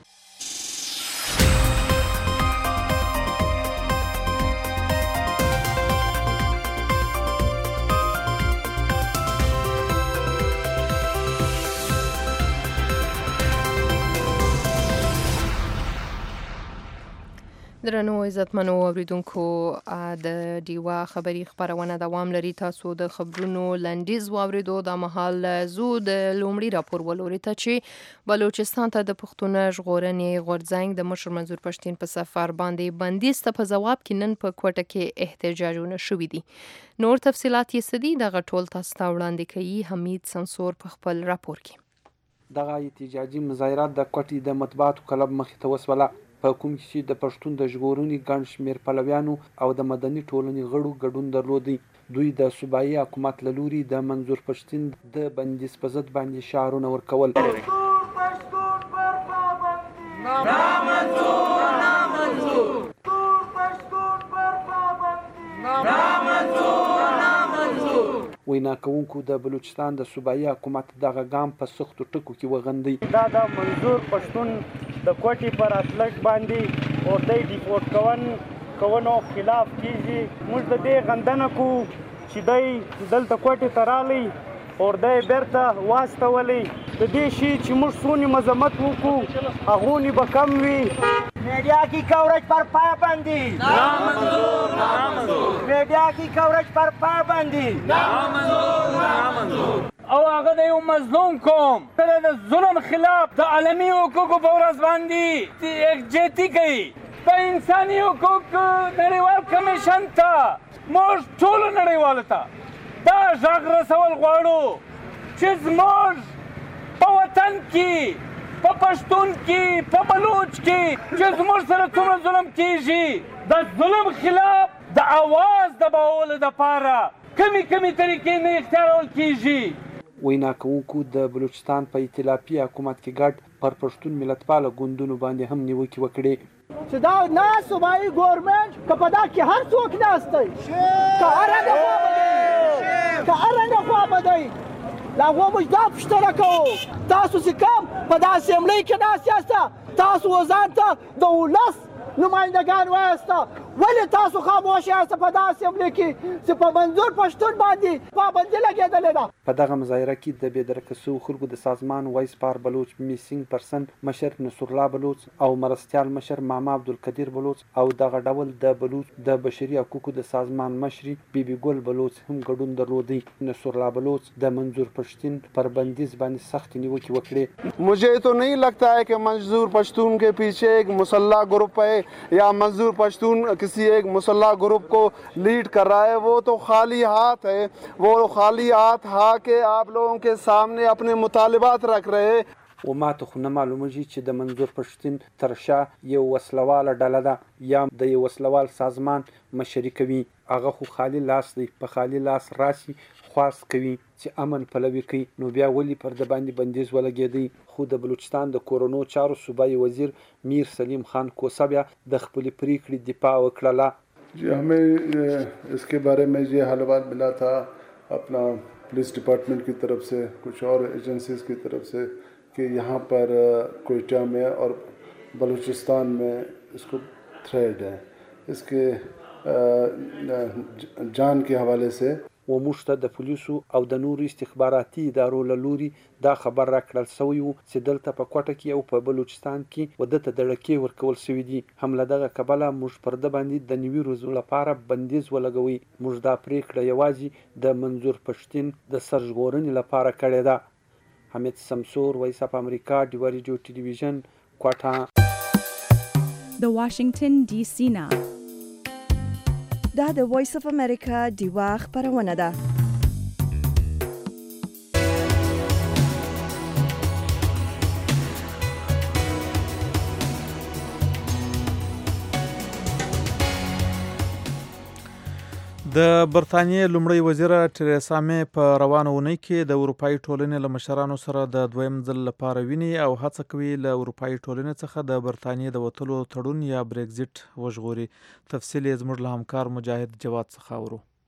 درنو عزتمنو اوریدونکو د ډیوا خبری خبرونه دوام لري. تاسو د خبرونو لنډیز واوریدو. د مهال زو د لومړي راپور ولوري ته چې بلوچستان ته د پښتون ژغورنې غورځنګ د مشر منظور پښتین په سفر باندې بندیز ته په جواب کې نن په کوټه کې احتجاجونه شوي دي. نور تفصيلات یې سدي دغه ټول تاسو ته وړاندې کوي حمید سنسور په خپل راپور کې. دغه احتجاجي مظاهرات د کوټې د مطبوعاتو کلب مخې ته وسوله، په کوم چې د پښتون د ژغورنې ګڼ شمېر پلویانو او د مدني ټولنې غړو ګډون درلودی. دوی د صوبایي حکومت له لوري د منظور پښتین د بندیز په ضد باندې شعارونه ورکول. وینا کوونکو د بلوچستان د صوبایي حکومت دغه ګام په سختو ټکو کې وغندي. دا د منظور پښتون د کوټې پر اطلق باندې او د ډیپورټ کون کونو خلاف کیږي. موږ د دې غندنه کو چې دای دلته کوټې ته رالی او دای بیرته واستولی. د دې شي چې موږ څونه مذمت وکړو هغونې به کم وي. میډیا کی کوریج پر پابندی نامنظور نامنظور. میډیا کی کوریج پر پابندی نامنظور نامنظور. او هغه د یو مظلوم قوم د ظلم خلاف د عالمي حقوقو په ورځ باندې یکجهتي کوي. د انساني حقوقو نړیوال کمیشن ته موږ ټولو نړیوالو ته دا غږ رسول غواړو چې زموږ په وطن کې په پښتون کې په بلوچ کې چې زموږ سره څومره ظلم کیږي د ظلم خلاف د اواز دباولو دپاره کمې کمې طریقې نه اختیارول کیږي. وینا کوونکو د بلوچستان په ائتلافي حکومت کې ګډ پر پښتون ملتپاله ګوندونو باندې هم نیوکې وکړې چې دا نه صوبایي ګورنمنټ که په دا کې هر څوک ناست دی که هرنګه خوا به دی که هرنګه خوا به دی له هغو موږ دا پوښتنه کوو تاسو چې کم په دا اسمبلۍ کې ناست یاسته تاسو ځان ته د ولس نمایندګان وایسته ولې تاسو خاموش یاست په دا اسمبلۍ کې چې په منظور پښتون باندې پابندي لګېدلې ده. په دغه مظاهره کې د بې درکه شوو خلکو د سازمان وایس پار بلوچ میسینګ پرسن مشر نصر الله بلوچ او مرستیال مشر ماما عبدالقدیر بلوچ او دغه ډول د بلوچ د بشري حقوقو د سازمان مشري بیبي ګل بلوچ هم ګډون درلودی. نصر الله بلوچ د منظور پښتین پر بندیز باندې سخت نیوکې وکړې. मुझे तो नहीं लगता है कि मंजूर पश्तून के पीछे एक मुसल्ला ग्रुप है या मंजूर पश्तून किसी एक मुसल्ला ग्रुप को लीड कर रहा है. वो तो खाली हाथ है, वो खाली हाथ हा के आप लोगों के सामने अपने मुतालिबात रख रहे. و ما ته خو نه معلومیږي چې د منظور پښتین تر شا یو وسلواله ډله ده یا د یو وسلوال سازمان مشري کوي. هغه خو خالی لاس دی، په خالی لاس راسي خواست کوي چې امن پلوي کوي. نو بیا ولې پر د باندې بندیز ولګېدی؟ خو د بلوچستان د کورونو چارو صوبایي وزیر میر سلیم خان کوسه بیا د خپلې پریکړې دفاع وکړله. जी हमें इसके बारे में ये हालवाल मिला था अपना पुलिस डिपार्टमेंट की तरफ से, कुछ और एजेंसीज की तरफ से कि यहाँ पर कोयटा में और बलूचिस्तान में इसको थ्रेड है, इसके जान के हवाले से. و موږ ته د پولیسو او د نورو استخباراتي ادارو له لوري دا خبر راکړل سوی و چې دلته په کوټه کې او په بلوچستان کې و دته د ډکې ورکول سوي دي. هم له دغه کبله موږ پر ده باندې د نوي ورځو لپاره بندیز ولګوي. موږ دا پریکړه یوازې د منظور پښتین د سر ژغورنې لپاره کړې ده. حمید سمسور، وایس اف امریکا، ډیوا ریډیو ټلویزیون، کوټه. د واشنگټن ډي سي نه دا د وایس اف امریکا ډیوا خبرونه ده. د برتانیې لومړی وزیره ټریسا مې په روانه اونۍ کې د اروپایي ټولنې له مشرانو سره د دویم ځل لپاره ویني او هڅه کوي له اروپایي ټولنې څخه د برتانیې د وتلو تړون یا بریکزیټ وژغوري. تفصیل یې زموږ له همکار مجاهد جواد څخه اورو.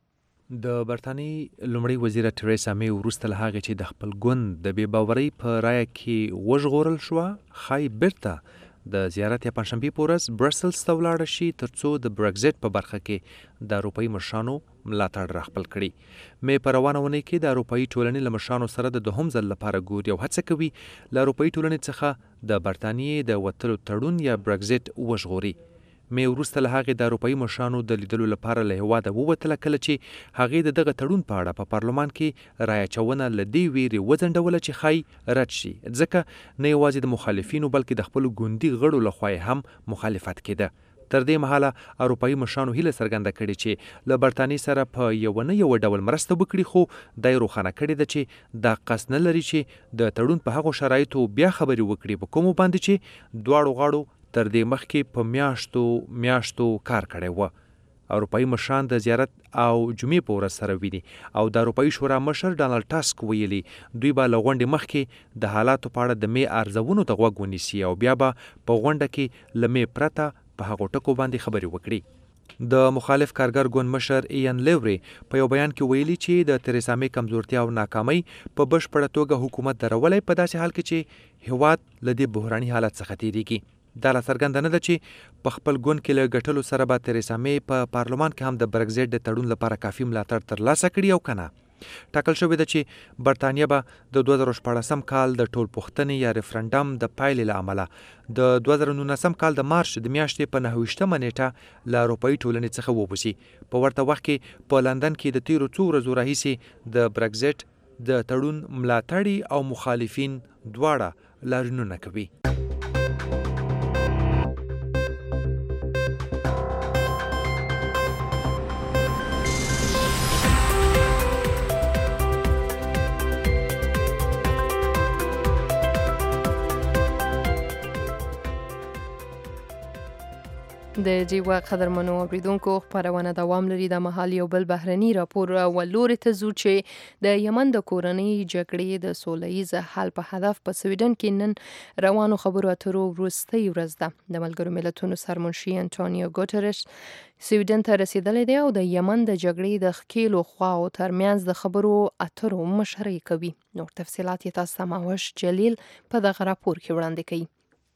د برتانیې لومړی وزیره ټریسا می وروسته له هغې چې د خپل ګوند د بې باورۍ په رایه کې وژغورل شوه ښایي بیرته د زیارت یا پنجشنبې په ورځ برسلز ته ولاړه شي تر څو د برګزټ په برخه کې د اروپایي مشرانو ملاتړ راخپل کړي. مې په روانه اونۍ کې د اروپایي ټولنې له مشرانو سره د دوهم ځل لپاره ګوري او هڅه کوي له اروپایي ټولنې څخه د برتانیې د وتلو تړون یا برګزټ وژغوري. مې وروسته له هغې د اروپایي مشرانو د لیدلو لپاره له هېواده ووتله کله چې هغې د دغه تړون په اړه په پارلمان کې رایه اچونه له دې ویرې وځنډوله چې ښایي رد شي، ځکه نه یوازې د مخالفینو بلکې د خپلو ګوندي غړو لخوا یې هم مخالفت کېده. تر دې مهاله اروپایي مشرانو هیله څرګنده کړې چې له برتانیې سره په یو نه یو ډول مرسته وکړي، خو دا یې روښانه کړې ده چې دا قصد نه لري چې د تړون په هغو شرایطو بیا خبرې وکړي په کومو باندې چې دواړو غاړو تر دې مخکې په میاشتو میاشتو کار کړی و. اروپایي مشران د زیارت او جمعې په ورځ سره ویني او د اروپایي شورا مشر ډانلډ ټاسک ویلي دوی به له غونډې مخکې د حالاتو په اړه د مې ارزونو ته غوږ ونیسي او بیا به په غونډه کې له مې پرته په هغو ټکو باندې خبرې وکړي. د مخالف کارګر ګوند مشر ایان لیوري په یو بیان کې ویلي چې د تریسا مې کمزورتیا او ناکامۍ په بشپړه توګه حکومت درولی په داسې حال کې چې هیواد له دې بحراني حالت څخه تیریږي. دا لا څرګنده نه ده چې په خپل ګوند کې له ګټلو سره به تریسا مې په پارلمان کې هم د برګزټ د تړون لپاره کافي ملاتړ ترلاسه کړي او کنه. ټاکل شوې ده چې برتانیه به د دوه زره شپاړسم کال د ټولپوښتنې یا ریفرنډم د پایلې له امله د دوه زره نولسم کال د مارچ د میاشتې په نهه ویشتمه نیټه له اروپایي ټولنې څخه وبوسي. په ورته وخت کې په لندن کې د تیرو څو ورځو راهیسې د برګزټ د تړون ملاتړي او مخالفین دواړه لاریونونه کوي. د جیوا قدرمنو اوریدونکو خبرونه دوام لري. د مهال یو بل بهرني راپور ولوري ته ځو چې د یمن د کورنۍ جګړې د سولهییز حل په هدف په سویډن کې نن روانو خبرو اترو وروستۍ ورځ ده. د ملګرو ملتونو سرمنشي انټونیو ګوتریش سویډن ته رسیدلی دی او د یمن د جګړې د ښکیلو خواو ترمنځ د خبرو اترو مشري کوي. نور تفصیلات یې تاسو ته ماوش جلیل په دغه راپور کې وړاندې کوي.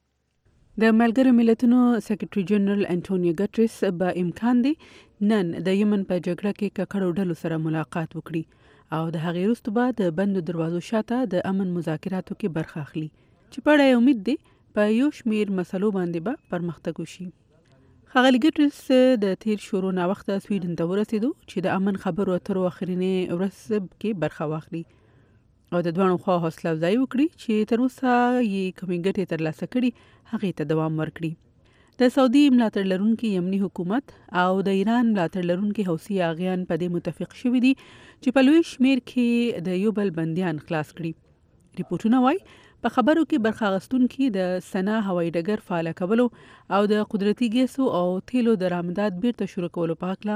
د ملګرو ملتونو سیکریټري جنرال انټونیو ګوتریش به امکان دی نن د یمن په جګړه کې ککړو ډلو سره ملاقات وکړي او د هغې وروسته به د بندو دروازو شاته د امن مذاکراتو کې برخه اخلي چې په اړه امید دی په یو شمیر مسلو باندې به پرمختګ وشي. ښاغلي ګوتریش د تیر شروع نه وخته سویډن ته ورسېدو چې د امن خبرو اترو اخرینی ورځ کې برخه واخلي او د دوانو خوا حوصله افزایي وکړي چې تر اوسه یې کومې ګټې ترلاسه کړي هغې ته دوام ورکړي. د سعودي ملاتړ لرونکي یمني حکومت او د ایران ملاتړ لرونکي حوثي اغیان په دې متفق شوي دي چې په لوی شمیر کې د یو بل بندیان خلاص کړي. ریپورټونه وایي په خبرو کې برخه اخیستونکي د سنا هوایي ډګر فعاله کولو او د قدرتي ګیسو او تیلو درآمدات بیرته شروع کولو په هکله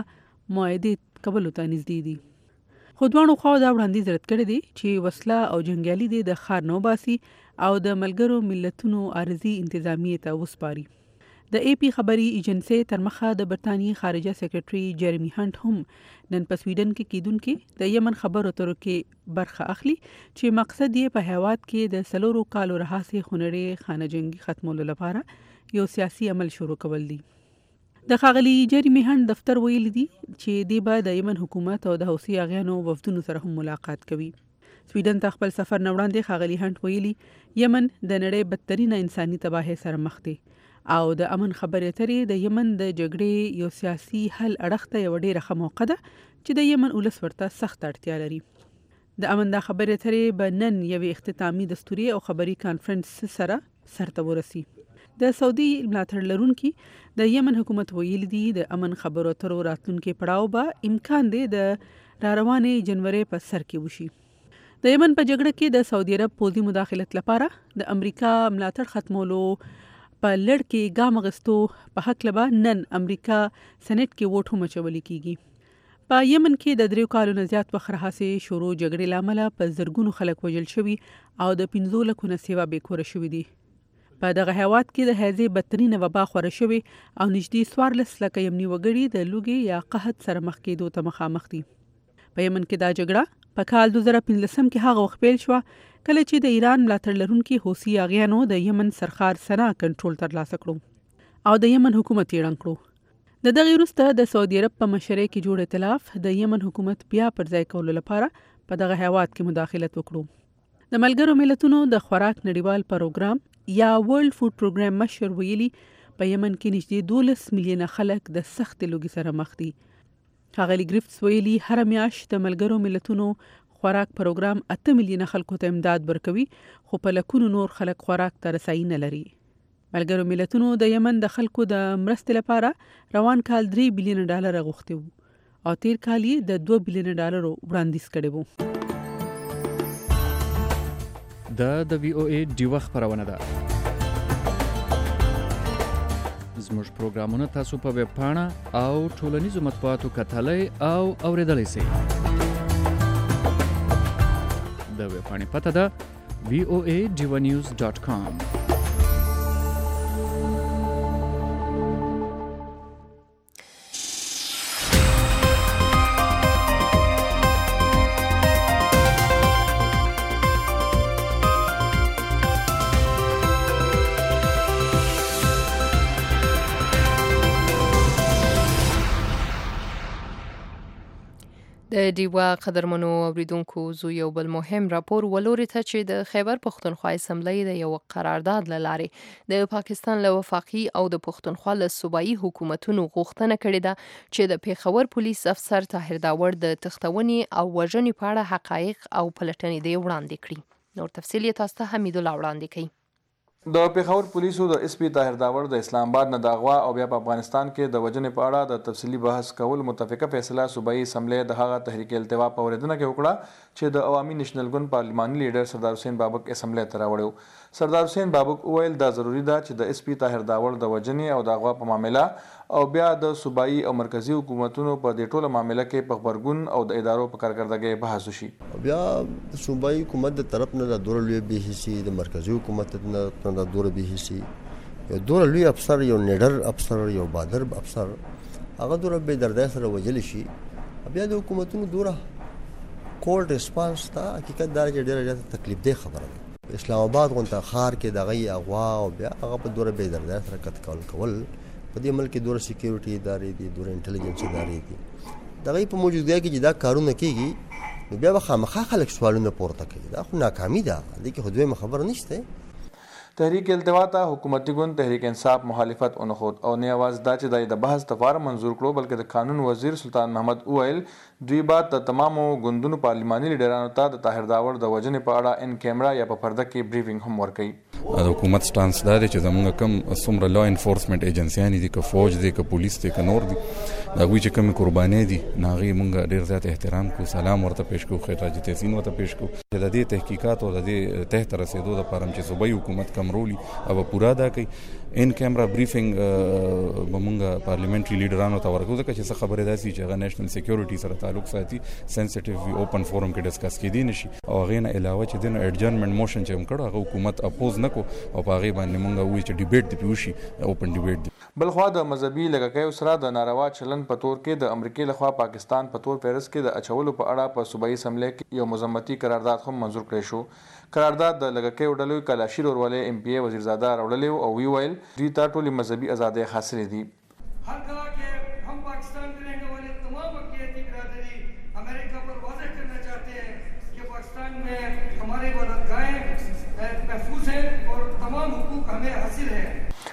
معاهدې کولو ته نږدې دي. خو دواړو خواو دا وړاندیز رد کړی دی چې وسله او جنګیالي دي د ښار نه وباسي او د ملګرو ملتونو عارضي انتظامیې ته وسپاري. د ای پی خبري ایجنسی تر مخه د برتانیې خارجه سیکریټري جیرمی هانټ هم نن په سویډن کې کیدونکې د یمن خبرو اترو کې برخه اخلي چې مقصد یې په هیواد کې د څلورو کالو راهیسې خونړې خانه جنګي ختمولو لپاره یو سیاسي عمل شروع کول دي. د ښاغلي جیرمی هانټ دفتر ویلي دي چې دی به د یمن حکومت او د حوثي اغیانو وفدونو سره هم ملاقات کوي. سویډن ته خپل سفر نه وړاندې ښاغلي هانټ ویلي یمن د نړۍ بدترینه انساني تباهۍ سره مخ دی او د امن خبرې اترې د یمن د جګړې یو سیاسي حل اړخ ته یوه ډېره ښه موقع ده چې د یمن ولس ورته سخت اړتیا لري. د امن دا خبرې اترې به نن یوې اختتامي دستوري او خبري کانفرنس سره سرته ورسي. د سعودي ملاتړ لرونکي د یمن حکومت ویلي دي د امن خبرو اترو راتلونکي پړاو به امکان دی د راروانې جنوري په سر کې وشي. د یمن په جګړه کې د سعودي عرب پوځي مداخلت لپاره د امریکا ملاتړ ختمولو په لړ کې ګام اخیستو په هکله به نن امریکا سېنات کې ووټ هم اچولی کیږي. په یمن کې د دریو کالو نه زیات وخت راهیسې شروع جګړې له امله په زرګونو خلک وژل شوي او د پنځو لکو نه سیوا بېکوره شوي دي. په دغه هیواد کې د هیضې بدترینه وبا خوره شوې او نږدې څوارلس لکه یمني وګړي د لوږې یا قحط سره مخ کېدو ته مخامخ دي. په یمن کې دا جګړه په کال دوه زره پنځلسم کې هغه وخت پیل شوه کله چې د ایران ملاتړ لرونکي حوثي اغیانو د یمن سرخار سنا کنټرول ترلاسه کړو او د یمن حکومت یې ړنګ کړو. د دغې وروسته د سعودي عرب په مشرۍ کې جوړ ائتلاف د یمن حکومت بیا پر ځای کولو لپاره په دغه هیواد کې مداخلت وکړو. د ملګرو ملتونو د خوراک نړیوال پروګرام یا ورلد فود پروګرام مشر ویلي په یمن کې نږدې دولس میلیونه خلک د سختې لوږې سره مخ دي. ښاغلي ګریفټس ویلي هر میاشت د ملګرو ملتونو خوراک پروګرام اته میلیونه خلکو ته امداد ورکوي خو په لکونو نور خلک خوراک ته رسایي نه لري. ملګرو ملتونو د یمن د خلکو د مرستې لپاره روان کال درې بلیونه ډالر غوښتي وو او تیر کال یې د دوه بلیونه ډالرو وړاندیز کړی وو. دا د وی او ای ډیوه خپرونه ده. زموږ پروګرامونه تاسو په ویب پاڼه او ټولنیزو مطبوعاتو کتلای او اوریدلای شئ. د ویب پاڼې پته ده وی او ای ډیوه نیوز ډاټ کام. د ډیوه قدرمنو اوریدونکو زو یو بل مهم راپور ولوري ته چې د خیبر پښتونخوا اسمبلی د یو قرارداد لاره د پاکستان له وفاقي او د پښتونخوا له صوبایي حکومتونو غوښتنه کړې ده چې د پیښور پولیس افسر طاهر داور د تختونې او وژنې په اړه حقایق او پلټنې دی وړاندې کړي. نور تفصیل یې تاسو ته حمید الله وړاندې کوي. د پیښور پولیسو د اس پی طاهر داور د اسلام آباد نه د اغوا او بیا په افغانستان کې د وژنې په اړه د تفصیلي بحث کول متفقه فیصله صوبایي اسمبلی د هغه تحریک التوا په اوریدنه کې وکړه چې د عوامي نېشنل ګوند پارلماني لیډر سردار حسین بابک اسمبلی ته راوړو. سردار حسین بابک وویل دا ضروری ده چې د اس پی طاهر داور د وژنې او د اغوا په معاملې او بیا د صوبایي او مرکزی حکومتونو په دې ټوله معاملې کې په خبرګون او د ادارو په کارکردګۍ بحث وشي. بیا د صوبایي حکومت د طرف نه د دوره لوی به حصي د مرکزی حکومت نه د دوره به حصي یو دوره لوی افسر یو نیډر افسر یو بادر افسر هغه دوره به دردای سره وجل شي. بیا د حکومتونو دوره کول ریسپانس ته حقیقت دا چې ډیره ډیره تکلیف دی خبره ده. اسلام آباد غونډه خار کې دغه اغوا او بیا هغه په دوره به دردای سره کټ کول کول په دې ملک دوره سکیورټي ادارې دي دوره انټيليجنس ادارې دي دغه په موجودګۍ کې چې دا کارونه کیږي نو بیا به خامخا خلک سوالونه پورته کوي. دا خو ناکامي ده دغه خو دوی خبر نشته. تحریک التوا ته حکومتي ګوند تحریک انصاف مخالفت اونخود او نه आवाज دا چې د بحث لپاره منظور کړو بلکې د قانون وزیر سلطان محمد اویل دوی بعد د تمامو ګوندونو پارلماني لیډرانو ته د طاهر داور د وژنې په اړه ان کیمرا یا په پرده کې بریفینګ هم ورکړي. د حکومت سټانس دا دی چې زموږ کم څومره لا انفورسمنت ایجنسیانې دي که فوج دی که پولیس دی که نور دي د هغوی چې کومې قربانۍ دي نو هغې موږ ډېر زیات احترام کوو سلام ورته پیش کوو خیر راجي تحسین ورته پیش کوو چې د دې تحقیقات او د دې ته ته رسېدو دپاره چې صوبایي حکومت کم رول او پورا ادا کوي. ان کیمرا بریفینګ به موږ پارلیمنټري لیډرانو ته ورکوو ځکه چې څه خبرې داسې چې هغه نیشنل سکیورټي سره تعلق ساتي سنسټیو وي اوپن فورم کې ډسکس کېدی نه شي او هغې نه علاوه چې دی نو ایډجرنمنټ موشن چې هم کړو هغه حکومت اپوز نه کړو او په هغې باندې موږ ووایو چې ډیبیټ دې پرې وشي اوپن ډیبیټ دی. بلخوا د مذهبي لږکیو سره د ناروا چلن په تور کې د امریکای لخوا پاکستان په تور پیرس کې د اچولو په اړه په صوبایي اسمبلی کې یو مذمتي قرارداد هم منظور کړی شو. قرارداد د لږکیو ډلو کلاشیر ورولې ایم پی ای وزیرزاده راوړلی او وی ویل دوی ته ټولې مذهبي ازادۍ حاصلې دي. हर कहा कि हम पाकिस्तान में रहने वाले तमाम अक़लियती बिरादरी अमेरिका पर वाज़ेह करना चाहते हैं कि पाकिस्तान में हमारी इबादतगाहें महफूज हैं और तमाम हुकूक हमें हासिल हैं.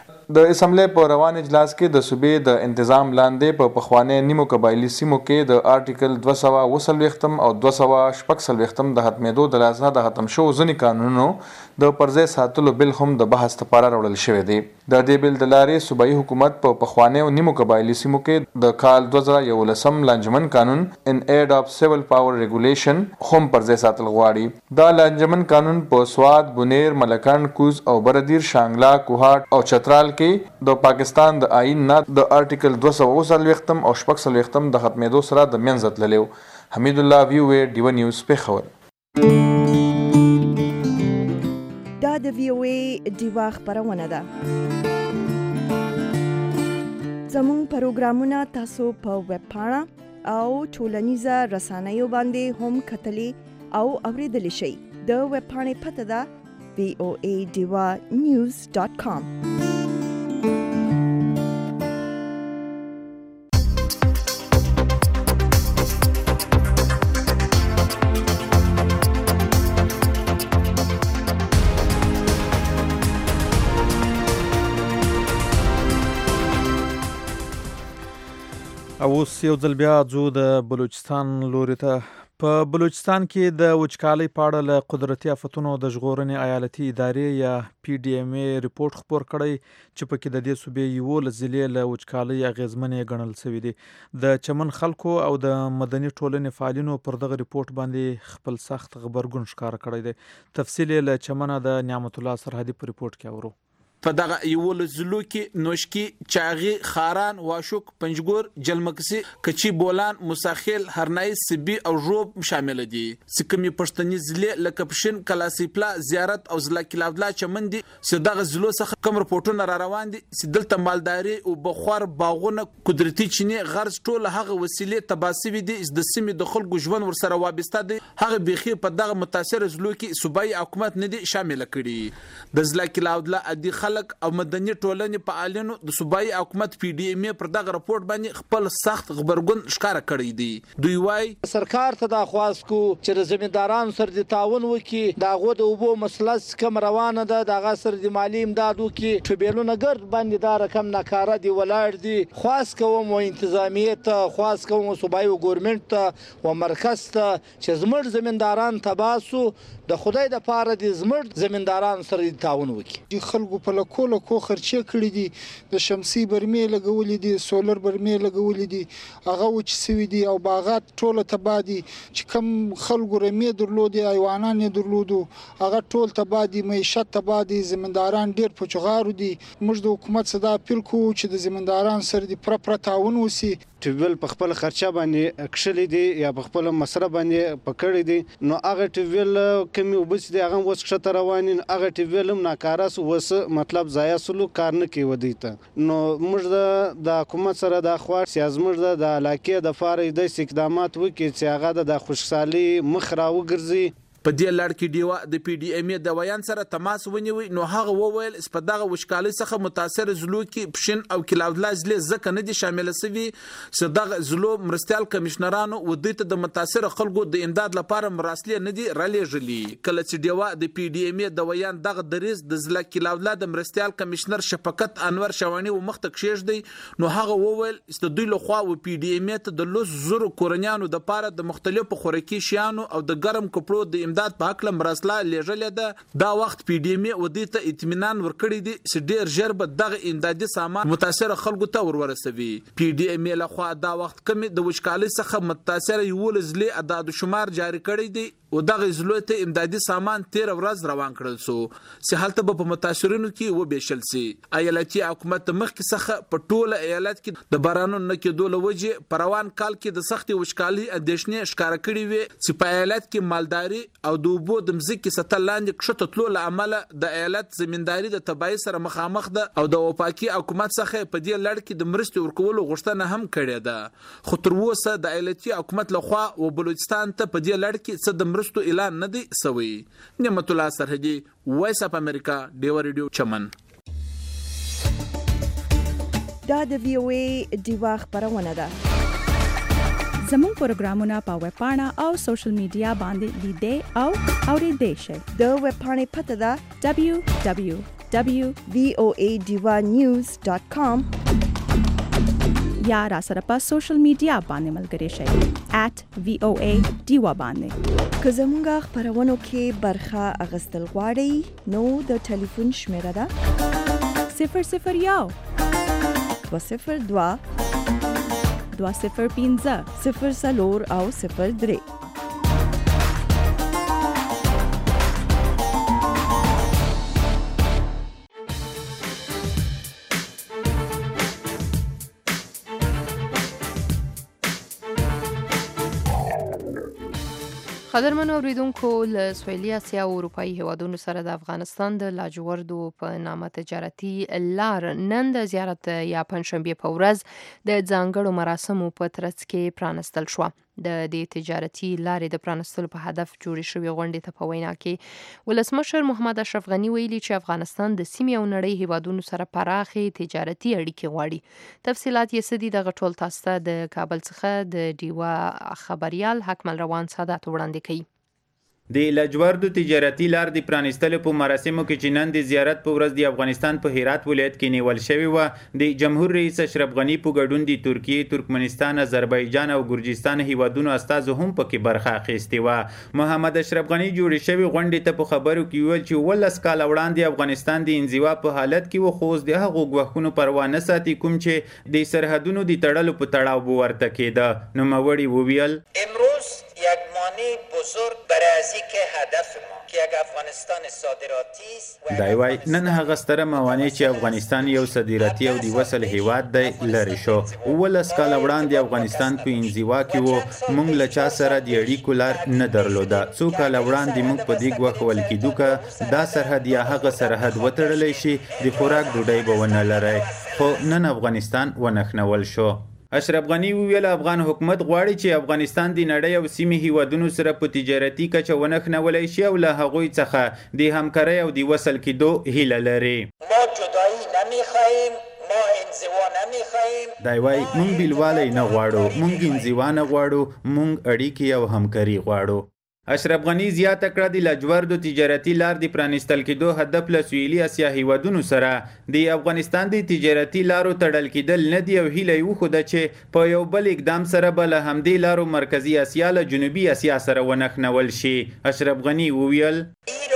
د اسمبلی په روان اجلاس کې د صوبې د انتظام لاندې په پخوانی نیمو قبایلي سیمو کې د آرټیکل دوه سوه اوه څلوېښتم او دوه سوه شپږ څلوېښتم د ختمېدو د لاسه د ختم شوو ځینې قانونونو د پرځای ساتلو بل هم د بحث لپاره راوړل شوی دی. د دې بل د لارې صوبایي حکومت په پخوانیو نیمو قبایلي سیمو کې د کال دوه زره یولسم لانجمن قانون ان ایډ اف سیول پاور ریګولیشن هم پرځای ساتل غواړي. دا لانجمن قانون په سوات، بونیر، ملکند، کوز او بردیر، شانګلا، کوهاټ او چترال کې د پاکستان د آئین نه د آرټیکل دوه سوه اوه څلوېښتم او شپږ څلوېښتم د ختمېدو سره د منځ تللی و. حمید الله وی او ای ډیوه نیوز پیښور. دا د وی او ای ډیوه خپرونه ده. زموږ پروګرامونه تاسو په ویب پاڼه او ټولنیزه رسانیو باندې هم کتلی او اوریدلی شئ. د ویبپاڼې پته ده وی او ای ډیوا نیوز ډاټ کام. اوس یو ځل بیا ځو د بلوچستان لوري ته. په بلوچستان کې د وچکالۍ په اړه له قدرتي آفتونو د ژغورنې ایالتي ادارې یا پی ډي ایم ای ریپورت خپور کړی چې پکې د دې صوبې یولس ضلعې له وچکالۍ اغېزمنې ګڼل شوي دي. د چمن خلکو او د مدني ټولنې فعالینو پر دغه ریپورت باندې خپل سخت غبرګون ښکاره کړی دی. تفصیل یې له چمنه د نعمت الله سرحدي په ریپورت کې اورو. په دغه یولس ضلعو کې نوشکی، چاغي، خاران، واشوک، پنجګور، جلمکسي، کچی بولان، مساخیل، هرنای، سبي او روب شامل دي. سکمي پښتني ضلع لکه پښین، کلاسیپلا، زیارت او ضلع کلاودلا چمن دي. سدغه ضلعو څخه کوم رپورټونه را روان دي چې دلته مالداري او بخور باغونه، قدرتي چینه، غرض ټول هغه وسیلې تباسوي دي د سیمې د خلکو ژوند ورسره وابسته دي. هغه بيخي په دغه متاثر ضلعو کې صوبایي حکومت نه دي شامل کړي. د ضلع کلاودلا ادي خلک او مدني ټولنې فعالینو د صوبایي حکومت پی ډي ایم ای پر دغه راپورټ باندې خپل سخت خبرګون ښکاره کړی دی. دوی وايي سرکار ته د خواست کو چې د زمیندارانو سره د تعاون وکړي، دغه د اوبو مسله کم روانه ده، دغه سره د مالی امداد وکړي. ټوبېلونه ګرد باندې دا رقم ناکاره دی ولاړ دي. خواست کوم و انتظامیه ته، خواست کوم صوبایي ګورنمنت ته و مرکز ته چې زموږ زمینداران تباسو د خدای د پاره د زموږ زمیندارانو سره د تعاون وکړي. خلکو په لکو لکو خرچې کړې دي، د شمسي برمې لګولې دي، سولر برمې لګولې دي، هغه وچ سوي دي او باغات ټوله تباه دي. چې کم خلکو رمې درلودي، حیوانان یې درلودو، هغه ټول تباه دي، معیشت تباه دي، زمینداران ډېر په چغارو دي. موږ د حکومت صدا اپیل کوو چې د زمینداران سره د پوره پوره تعاون وسي. ټیوبل په خپل خرچه باندې کښلې دي یا په خپل مصرف باندې پکړې دي، نو هغه ټیوبل کمی وبس دي، هغه وس کښته روانین، هغه ټیوبل هم ناکارس وس مطلب ضایع سلو کار نه کوي ودی ته. نو موږ د حکومت سره د خوا سیاسمر د علاقې د فارې د اقدامات وکړي چې هغه د خوشحالي مخ راوګرځي. په دې لړ کې دیوا د پی ډي ایم ای د ویان سره تماس ونیوي. نو هغه وویل په دغه وشکالۍ څخه متاثر ضلعو کې پښین او کلاودلا ضلع ځکه نه دي شامل شوي چې دغه ضلعو مرستيال کمشنرانو و دې ته د متاثر خلکو د امداد لپاره مراسلې نه دي رالېږلي. کله چې دیوا د پی ډي ایم ای د ویان دغه دریز د ضلع کلاودلا د مرستيال کمشنر شفقت انور شوانی و مخته کېږدي، نو هغه وویل چې دوی له خوا و پی ډي ایم ای ته د لوس زرو کورنیانو د لپاره د مختلفو خوراکي شیانو او د ګرم کپړو د امداد په حق لمرسلا لېږلې ده. دا وخت پی ډي ایم ای و دې ته اطمینان ورکړی دی چې ډېر ژر به دغه امدادي سامان متاثر خلکو ته ورورسوي. پی ډي ایم ای لخوا دا وخت کمی د وچکالۍ څخه متاثر یولس ضلع عدد شمار جاری کړی دی او دغه ضلعو ته امدادي سامان تیر ورځ روان کړل سو چې هلته به په متاثرینو کې و بشل سي. ایالتي حکومت مخکې څخه په ټوله ایالت کې د بارانونو نه کېدو له وجې په روان کال کې د سختې وچکالۍ اندېښنې ښکاره کړې وې چې په ایالت کې مالداري او د اوبو د مځکې سطح لاندې کښته تلو له امله د ایالت زمینداري د تباهۍ سره مخامخ ده او د وفاقي حکومت څخه په دې لړ کې د مرستې ورکولو غوښتنه هم کړې ده. خو تر اوسه د ایالتي حکومت لخوا و بلوچستان ته په دې لړ کې څه د مرستو اعلان نه دی سوی. نعمت الله سرحدي، وایس اف امریکا، ډیو ریډیو چمن. دا د وی او ای ډیوا خبرونه ده. زموږ پروګرامونه په ویب پاڼه او سوشل میډیا باندې لیدئ او اوریدئ شئ. د ویب پاڼې پته ده دبلیو دبلیو دبلیو ډاٹ وی او ای ډیوا نیوز ډاٹ کام یا را سره په سوشل میډیا باندې ملګری شئ ایٹ وی او ای ډیوا باندې. که زموږ خبرونو کې برخه اخیستل غواړئ نو د ټلیفون شمیره ده صفر صفر یو دوه صفر دوه دوه صفر پنځه صفر څلور او صفر درې. قدرمنو اوریدونکو له سویلي اسیا او اروپאי هیوادونو سره د افغانستان د لاجوردو په نامه تجارتي لار نن د زیارت یا پنځشنبه په ورځ د ځانګړو مراسمو په ترڅ کې پرانستل شو. د دې تجارتي لارې د پرانستلو په هدف جوړې شوې غونډې ته په وینا کې ولسمشر محمد اشرف غني ویلي چې افغانستان د سیمې او نړۍ هیوادونو سره پراخې تجارتي اړیکې غواړي. تفصیلات یې سدي د غټول تاسو ته د کابل څخه د ډیوا خبريال حکمل روان سادات وړاندې کوي. د لاجوردو تجارتي لار د پرانستلو په مراسمو کې چې نن د زیارت په ورځ د افغانستان په هرات ولایت کې نیول شوی و د جمهور رئیس اشرف غني په ګډون د ترکیه، ترکمنستان، آذربایجان او ګرجستان هیوادونو استازو هم پکې برخه اخیستې و. محمد اشرف غني جوړې شوی غونډې ته په خبرو کې ویل چې ولس کال وړاندې افغانستان د انزوا په حالت کې و، خو اوس د هغو ګواښونو پروا نه ساتي کوم چې د سرحدونو د تړلو په تړاو به ورته کېده. نوموړي وویل امروز یک مانع بزرگ برای از اینکه هدف ما که یک افغانستان صادراتی است. دا وای نن هغه ستره موانع چې افغانستان یو صادراتي او د وصل هیواد دی لري شو. ولس کال وړاندې افغانستان په انزوا کې وو، مونږ له چا سره د اړیکو لار نه درلوده. څو کال وړاندې مونږ په دې ګواښول کېدو که دا سرحد یا هغه سرحد وتړلی شي د خوراک ډوډۍ به ونه لرئ، خو نن افغانستان ونښنول شو. اشرف غني ویل افغان حکومت غواړي چې افغانستان د نړۍ او سیمې هیوادونو سره په تجارتي کچه ونښنولی شي او له هغوی څخه د همکارۍ او د وصل کېدو هیله لري. ما جدایی نمیخواهیم، ما انزوا نمیخواهیم. دا وایي مونږ بیلوالی نه غواړو، مونږ انزوا نه غواړو، مونږ اړیکې او همکاري غواړو. اشرف غني زیاته کړه د لاجوردو تجارتي لار د پرانستل کېدو هدف له سویلي اسیا هیوادونو سره د افغانستان د تجارتي لارو تړل کېدل نه دی او هیله یې وښوده چې په یو بل اقدام سره به له همدې لارو مرکزي اسیا له جنوبي اسیا سره ونښنول شي. اشرف غني وویل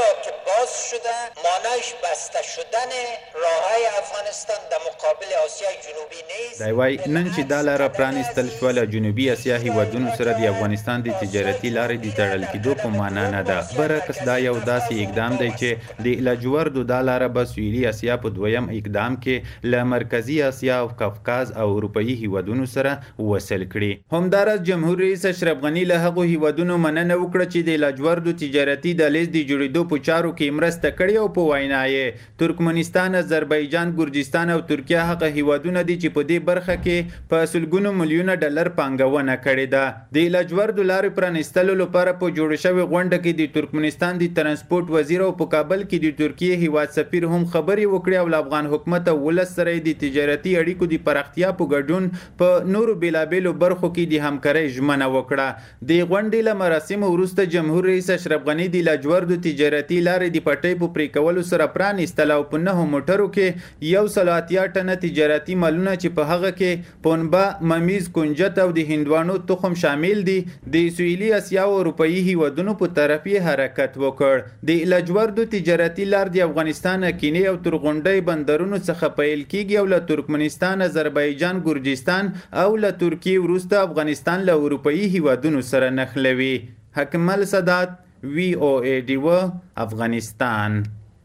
شده مانعش بسته شدن راههای افغانستان در مقابل آسیای جنوبی نیست. دا وای نن چې دا لار پرانستل شو له جنوبي اسیا هیوادونو سره د افغانستان د تجارتي لارې د تړل کېدو په معنا نه ده. برعکس دا یو داسې اقدام دی چې د لاجوردو دا لار به سویلي اسیا په دویم اقدام کې له مرکزي اسیا او کافکاز او اروپאי هیوادونو سره وصل کړي. همدارس جمهور رئیس اشرف غني له هغو هیوادونو مننه وکړه چې د لاجوردو تجارتي دهلیز د جوړېدو په چارو کې مرسته کړې او په وینا یې ترکمنستان، آذربایجان، ګرجستان او ترکیه هغه هیوادونه دي چې په دې برخه کې په سلګونو میلیونه ډالر پانګونه کړې ده. د لاجوردو لارې پرانستلو لپاره په جوړ شوې غونډه کې د ترکمنستان د ترانسپورت وزیر او په کابل کې د ترکیه هیواد سفیر هم خبرې وکړې او افغان حکومت او ولس سره د تجارتي اړیکو د پراختیا په ګډون په نورو بیلابیلو برخو کې د همکارۍ ژمنه وکړه. د غونډې له مراسمو وروسته جمهور رئیس اشرف غني د لاجوردو تجارتي لارې د پټۍ په پرې کولو سره پرانستل او په نهو موټرو کې یو سل اتیا ټنه تجارتي مالونه چې په هغه کې پنبه، ممیز، کنجد او د هندوانو تخم شامل دي د سویلي اسیا او اروپאי هیوادونو په طرف یې حرکت وکړ. د لاجوردو تجارتي لار د افغانستان کینی او ترغونډۍ بندرونو څخه پیل کیږي او له ترکمنستان، آذربایجان، ګرجستان او له ترکیه وروسته افغانستان له اروپאי هیوادونو سره نښلوي. حکمل سادات، وی او ای ډیو، افغانستان.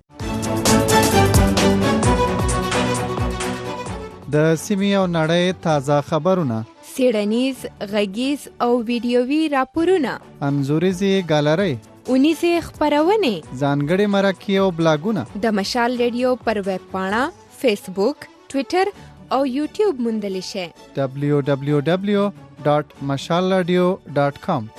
د سیمې او نړۍ تازه خبرونه، څېړنیز، غږیز او ویډیوي راپورونه، انځوریزې ګالرۍ، اونیزې خپرونې، ځانګړي مرکې او بلاګونه د مشال ریډیو پر ویب پاڼه، فیسبوک، ټویټر او یوټیوب موندلی شئ. دبلیو دبلیو دبلیو ډاټ مشال رادیو ډاټ کام.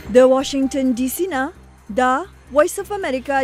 د واشنگټن ډي سي نه دا وایس اف امریکا